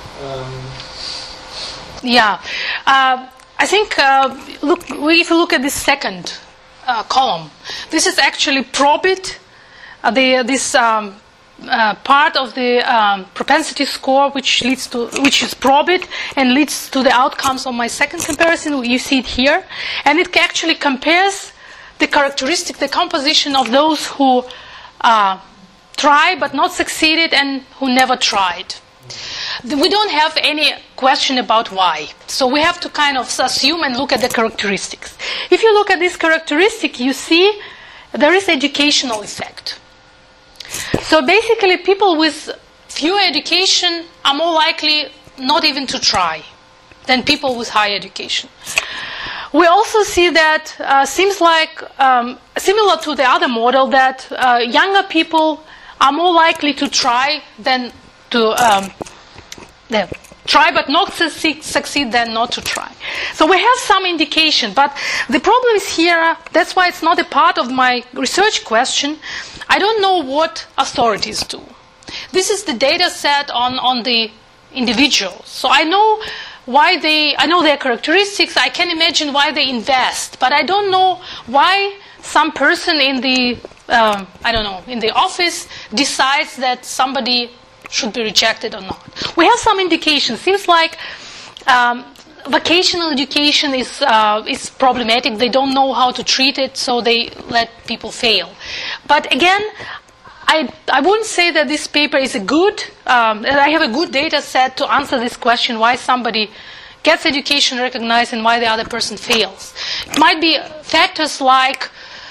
I think if you look at this second column, this is actually Probit, this part of the propensity score, which is Probit and leads to the outcomes of my second comparison. You see it here, and it actually compares the characteristic, the composition of those who try but not succeeded and who never tried. We don't have any question about why. So we have to kind of assume and look at the characteristics. If you look at this characteristic, you see there is educational effect. So basically, people with fewer education are more likely not even to try than people with high education. We also see that seems like similar to the other model that younger people are more likely to try than to try but not succeed than not to try. So we have some indication, but the problem is here, that's why it's not a part of my research question. I don't know what authorities do. This is the data set on the individuals. So I know I know their characteristics, I can imagine why they invest, but I don't know why some person in the, in the office decides that somebody should be rejected or not. We have some indication. Seems like vocational education is problematic. They don't know how to treat it, so they let people fail. But again, I wouldn't say that this paper is a good, I have a good data set to answer this question, why somebody gets education recognized and why the other person fails. It might be factors like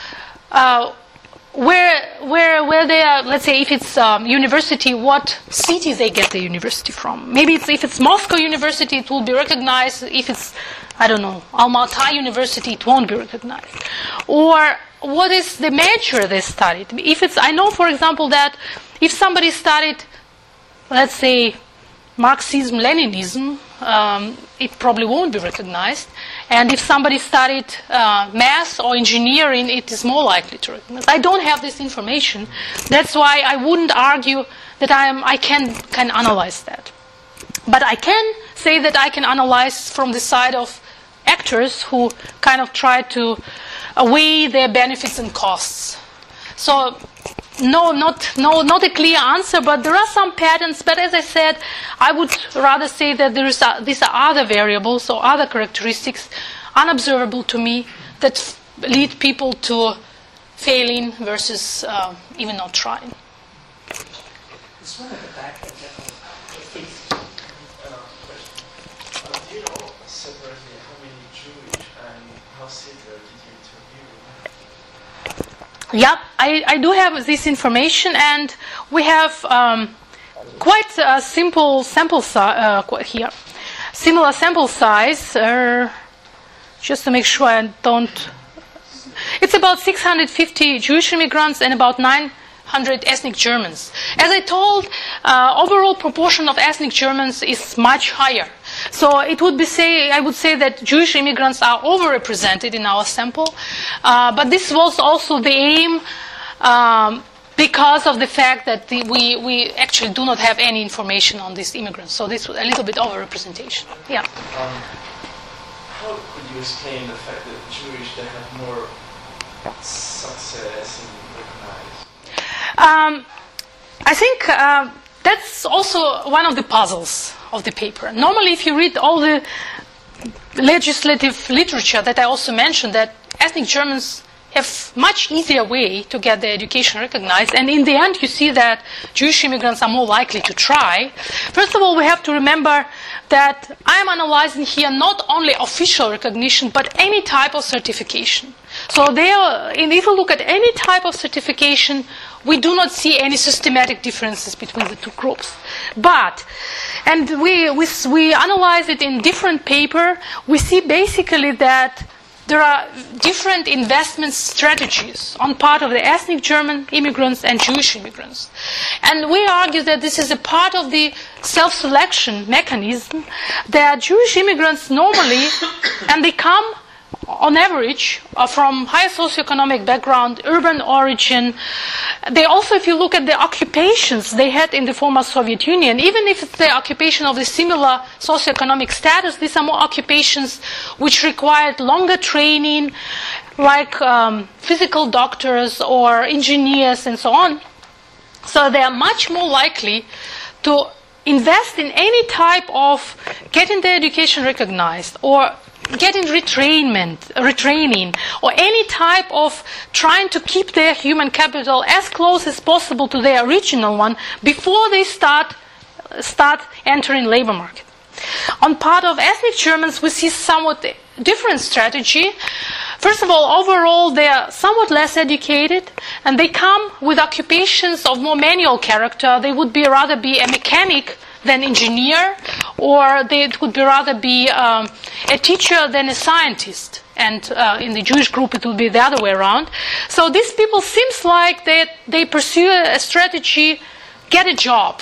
where they are, let's say if it's university, what city they get the university from. Maybe if it's Moscow University, it will be recognized. If it's, Alma-Ata University, it won't be recognized. Or what is the major they studied? I know, for example, that if somebody studied, let's say, Marxism, Leninism, it probably won't be recognized. And if somebody studied math or engineering, it is more likely to recognize. I don't have this information. That's why I wouldn't argue that I can analyze that. But I can say that I can analyze from the side of actors who kind of try to weigh their benefits and costs. So not a clear answer, but there are some patterns. But as I said, I would rather say that these are other variables or other characteristics unobservable to me that lead people to failing versus even not trying. This one at the back. Do you know separately how many Jewish and how Sidler did you interview? Yeah, I do have this information, and we have quite a simple sample size here. Similar sample size, just to make sure I don't. It's about 650 Jewish immigrants and about 900 ethnic Germans. As I told, overall proportion of ethnic Germans is much higher. So I would say that Jewish immigrants are overrepresented in our sample. But this was also the aim because of the fact that we actually do not have any information on these immigrants. So this was a little bit overrepresentation. Yeah. How could you explain the fact that Jewish they have more success in recognized? I think that's also one of the puzzles of the paper. Normally, if you read all the legislative literature that I also mentioned, that ethnic Germans have much easier way to get their education recognized, and in the end you see that Jewish immigrants are more likely to try. First of all, we have to remember that I am analyzing here not only official recognition, but any type of certification. So if you look at any type of certification, we do not see any systematic differences between the two groups. But, and we analyze it in different paper, we see basically that there are different investment strategies on part of the ethnic German immigrants and Jewish immigrants. And we argue that this is a part of the self-selection mechanism that Jewish immigrants normally, and they come on average from higher socioeconomic background, urban origin. They also, if you look at the occupations they had in the former Soviet Union, even if it's the occupation of the similar socioeconomic status, these are more occupations which required longer training, like physical doctors or engineers and so on. So they are much more likely to invest in any type of getting their education recognized or getting retraining, or any type of trying to keep their human capital as close as possible to their original one before they start entering labor market. On part of ethnic Germans, we see somewhat different strategy. First of all, overall, they are somewhat less educated, and they come with occupations of more manual character. They would rather be a mechanic than engineer, or they would rather be a teacher than a scientist. And in the Jewish group, it would be the other way around. So these people seems like they pursue a strategy, get a job.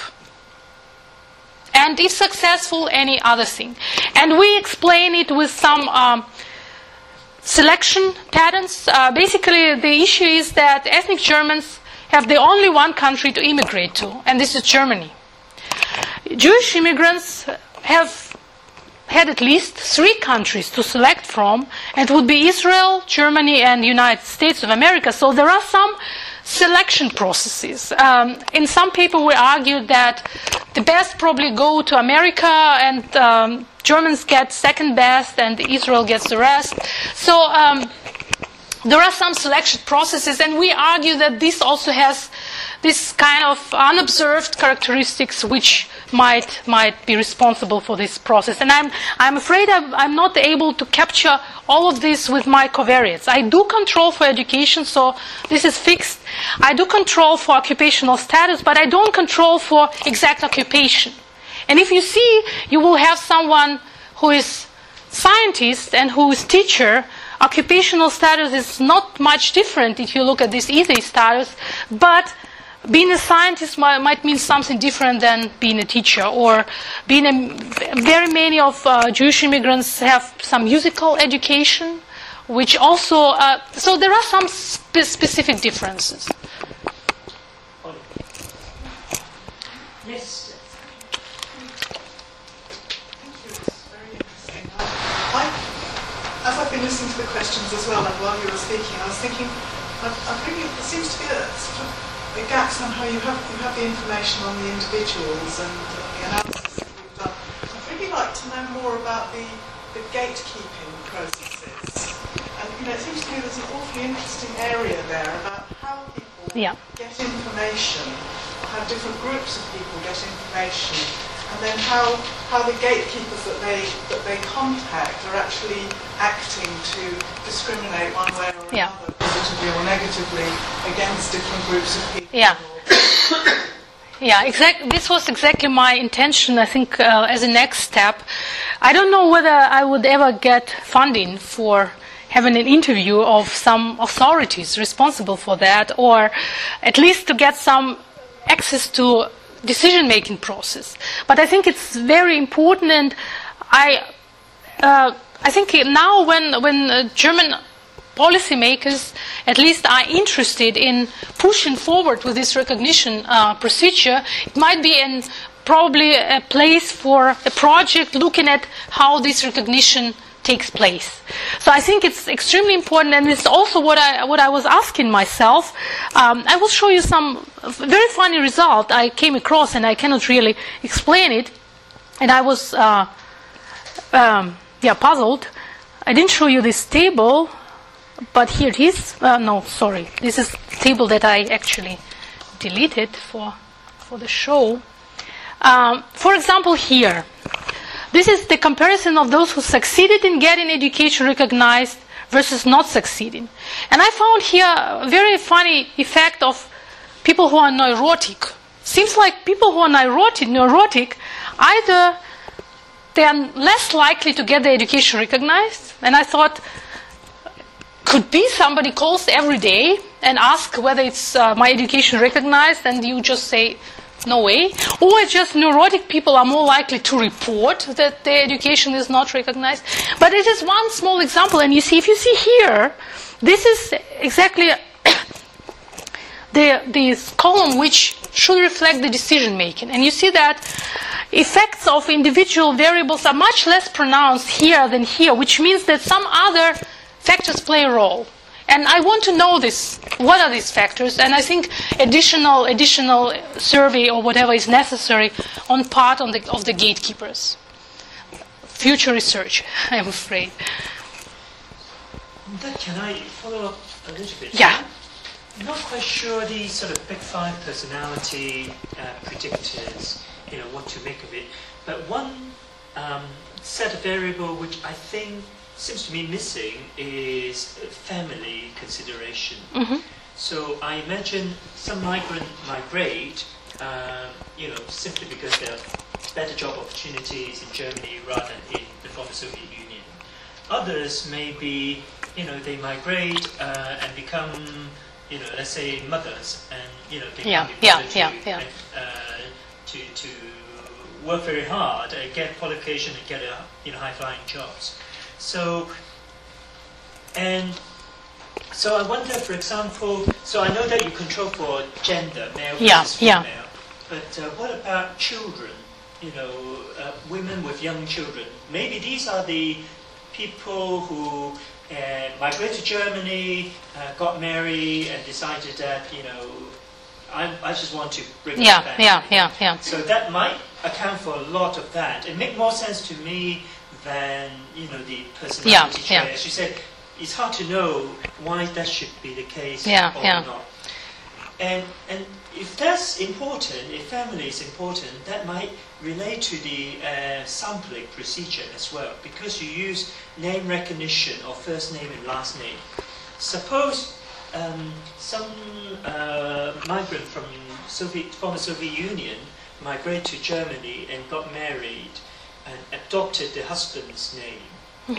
And if successful, any other thing. And we explain it with some selection patterns. Basically, the issue is that ethnic Germans have the only one country to immigrate to, and this is Germany. Jewish immigrants have had at least 3 countries to select from, and it would be Israel, Germany, and the United States of America. So there are some selection processes. In some paper we argued that the best probably go to America, and Germans get second best, and Israel gets the rest. So there are some selection processes, and we argue that this also has this kind of unobserved characteristics which might be responsible for this process. And I'm afraid I'm not able to capture all of this with my covariates. I do control for education, so this is fixed. I do control for occupational status, but I don't control for exact occupation. And if you see, you will have someone who is scientist and who is teacher. Occupational status is not much different if you look at this ESE status, but being a scientist might mean something different than being a teacher, or very many of Jewish immigrants have some musical education, which also, so there are some specific differences. Yes. Thank you, it's very interesting. As I've been listening to the questions as well, and while you were speaking, I was thinking, there seems to be a sort of a gap somehow. You have the information on the individuals and the analysis that you've done. I'd really like to know more about the gatekeeping processes. And it seems to me there's an awfully interesting area there about how people get information, how different groups of people get information, and then how the gatekeepers that they contact are actually acting to discriminate one way or another, positively or negatively, against different groups of people. Yeah. Yeah, exactly. This was exactly my intention, I think, as a next step. I don't know whether I would ever get funding for having an interview of some authorities responsible for that, or at least to get some access to decision-making process. But I think it's very important, and I think now when German policymakers at least are interested in pushing forward with this recognition procedure, it might be probably a place for a project looking at how this recognition takes place. So I think it's extremely important, and it's also what I was asking myself. I will show you some very funny result I came across, and I cannot really explain it. And I was puzzled. I didn't show you this table, but here it is. No, sorry. This is a table that I actually deleted for the show. For example, here. This is the comparison of those who succeeded in getting education recognized versus not succeeding. And I found here a very funny effect of people who are neurotic. Seems like people who are neurotic, either they are less likely to get their education recognized, and I thought, could be somebody calls every day and asks whether it's my education recognized, and you just say, no way. Or it's just neurotic people are more likely to report that their education is not recognized. But it is one small example, and if you see here, this is exactly this column which should reflect the decision making. And you see that effects of individual variables are much less pronounced here than here, which means that some other factors play a role. And I want to know this. What are these factors? And I think additional survey or whatever is necessary on part of the gatekeepers. Future research, I'm afraid. Can I follow up a little bit? Yeah. I'm not quite sure the sort of big five personality predictors, what to make of it. But one set of variable which I think seems to me missing is family consideration. Mm-hmm. So I imagine some migrate, simply because there are better job opportunities in Germany rather than in the former Soviet Union. Others maybe, they migrate and become, let's say mothers, and they can be to work very hard, get qualification, and get high-flying jobs. So I wonder, for example, so I know that you control for gender, male versus female, but what about children? Women with young children. Maybe these are the people who migrated to Germany, got married, and decided that I just want to bring them back. So that might account for a lot of that. It makes more sense to me than the personality trait. As you said, it's hard to know why that should be the case or not. And if that's important, if family is important, that might relate to the sampling procedure as well, because you use name recognition of first name and last name. Suppose some migrant from former Soviet Union migrated to Germany and got married and adopted the husband's name. Mm-hmm.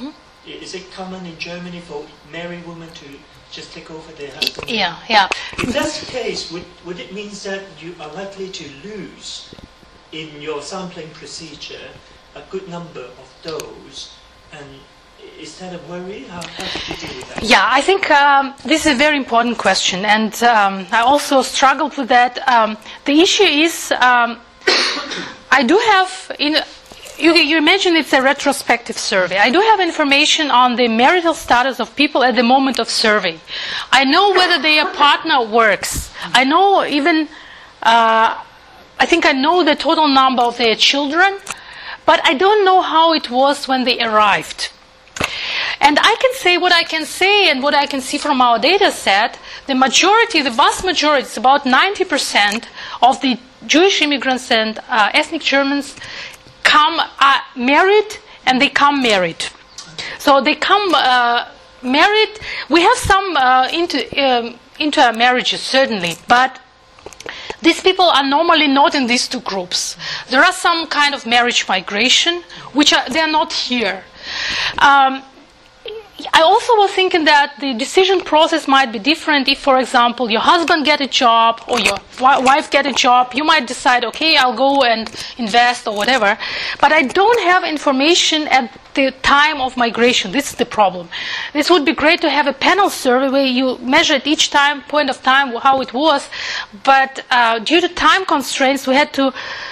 is it common in Germany for married women to just take over their husband? Yeah, yeah. If that's the case, would it mean that you are likely to lose in your sampling procedure a good number of those? And is that a worry? How did you deal with that? Yeah, I think this is a very important question, and I also struggled with that. The issue is, I do have, you mentioned it's a retrospective survey. I do have information on the marital status of people at the moment of survey. I know whether their partner works. I know even, I think I know the total number of their children, but I don't know how it was when they arrived. And I can say what I can say and what I can see from our data set. The vast majority, it's about 90% of the Jewish immigrants and ethnic Germans come married, and they come married. So they come married. We have some intermarriages, certainly, but these people are normally not in these two groups. There are some kind of marriage migration, they are not here. I also was thinking that the decision process might be different if, for example, your husband get a job or your wife get a job. You might decide, okay, I'll go and invest or whatever. But I don't have information at the time of migration. This is the problem. This would be great to have a panel survey where you measure at each point of time how it was. But due to time constraints, we had to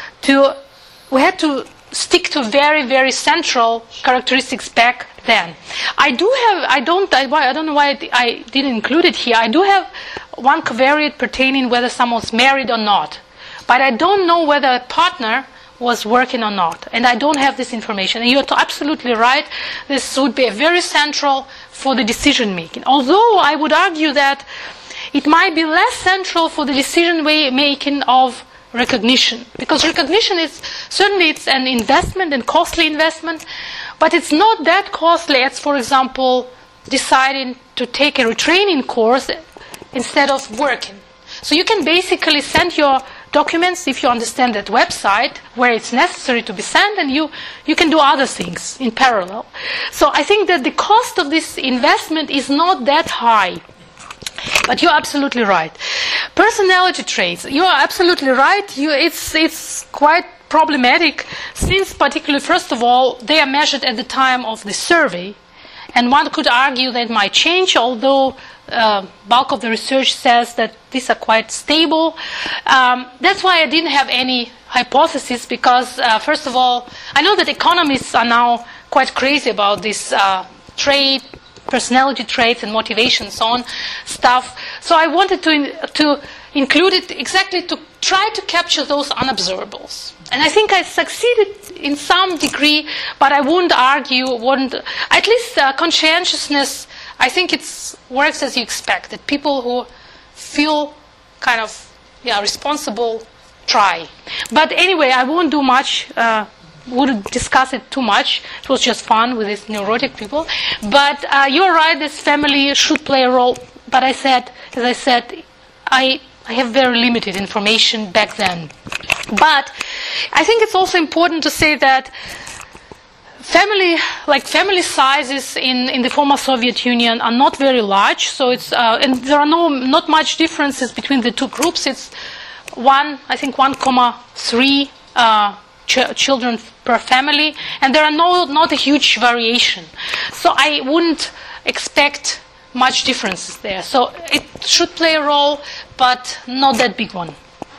stick to very, very central characteristics back then. I don't know why I didn't include it here. I do have one covariate pertaining whether someone's married or not. But I don't know whether a partner was working or not. And I don't have this information. And you're absolutely right. This would be very central for the decision making. Although I would argue that it might be less central for the decision making of recognition, because recognition is certainly it's an investment and costly investment, but it's not that costly as, for example, deciding to take a retraining course instead of working. So you can basically send your documents, if you understand that website, where it's necessary to be sent, and you can do other things in parallel. So I think that the cost of this investment is not that high. But you're absolutely right. Personality traits, you are absolutely right. It's quite problematic since, particularly, first of all, they are measured at the time of the survey. And one could argue that it might change, although bulk of the research says that these are quite stable. That's why I didn't have any hypothesis, because, first of all, I know that economists are now quite crazy about this personality traits and motivation, so on stuff. So I wanted to include it exactly to try to capture those unobservables. And I think I succeeded in some degree, but I wouldn't argue, at least conscientiousness, I think it works as you expect, that people who feel kind of responsible try. But anyway, I won't do much. Wouldn't discuss it too much. It was just fun with these neurotic people. But you're right, this family should play a role. But as I said, I have very limited information back then. But I think it's also important to say that family sizes in the former Soviet Union are not very large. So and there are not much differences between the two groups. It's 1.3 children per family, and there are not a huge variation. So I wouldn't expect much differences there. So it should play a role, but not that big one.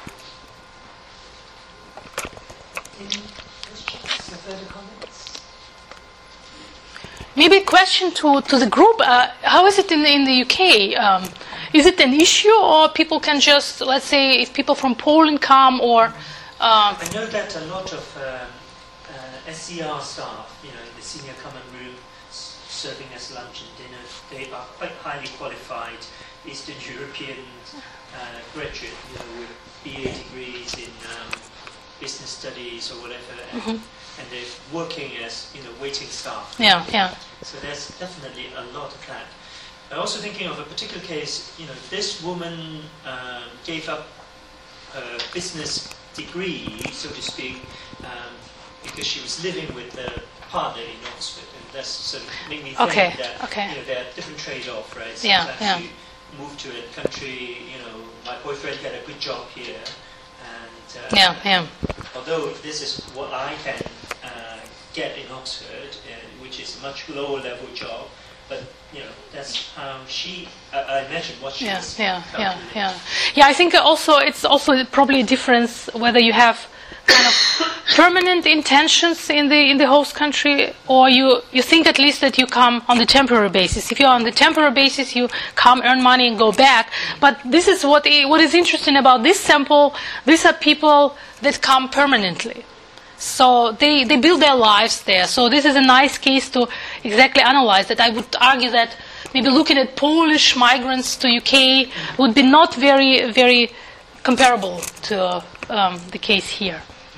Any questions or further comments? Maybe a question to the group. How is it in the UK? Is it an issue, or people can just, let's say, if people from Poland come, or I know that a lot of SCR staff, in the senior common room, serving as lunch and dinner, they are quite highly qualified Eastern European graduate, with BA degrees in business studies or whatever, and they're working as waiting staff. Yeah. So there's definitely a lot of that. I'm also thinking of a particular case. This woman gave up her business degree, so to speak, because she was living with the partner in Oxford, and that's sort of made me think that there are different trade-offs, right? Sometimes you move to a country, my boyfriend got a good job here, and although this is what I can get in Oxford, which is a much lower level job, but that's how I imagine what she is. I think it's also probably a difference whether you have kind of permanent intentions in the host country, or you think at least that you come on the temporary basis. If you're on the temporary basis, you come, earn money, and go back. But this is what is interesting about this sample. These are people that come permanently. So they build their lives there. So this is a nice case to exactly analyze that. I would argue that maybe looking at Polish migrants to UK would be not very, very comparable to the case here.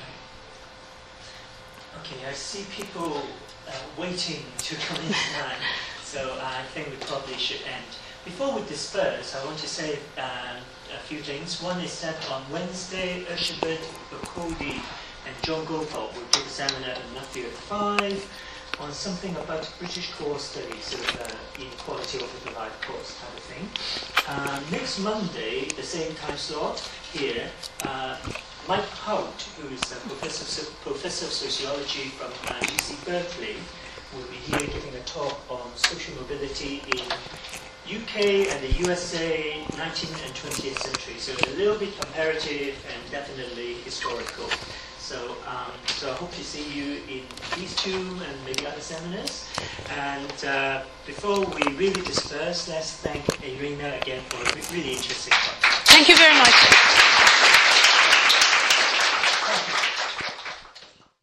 Okay, I see people waiting to come in line, so I think we probably should end. Before we disperse, I want to say a few things. One is that on Wednesday, Erzsébet Bokodi and John Gopal will give a seminar in Latvia at 5 on something about British core studies, sort of inequality over the life course kind of thing. Next Monday, the same time slot here, Mike Hout, who is a professor of sociology from UC Berkeley, will be here giving a talk on social mobility in UK and the USA, 19th and 20th century. So a little bit comparative and definitely historical. So I hope to see you in these two and maybe other seminars. And before we really disperse, let's thank Irina again for a really interesting talk. Thank you very much.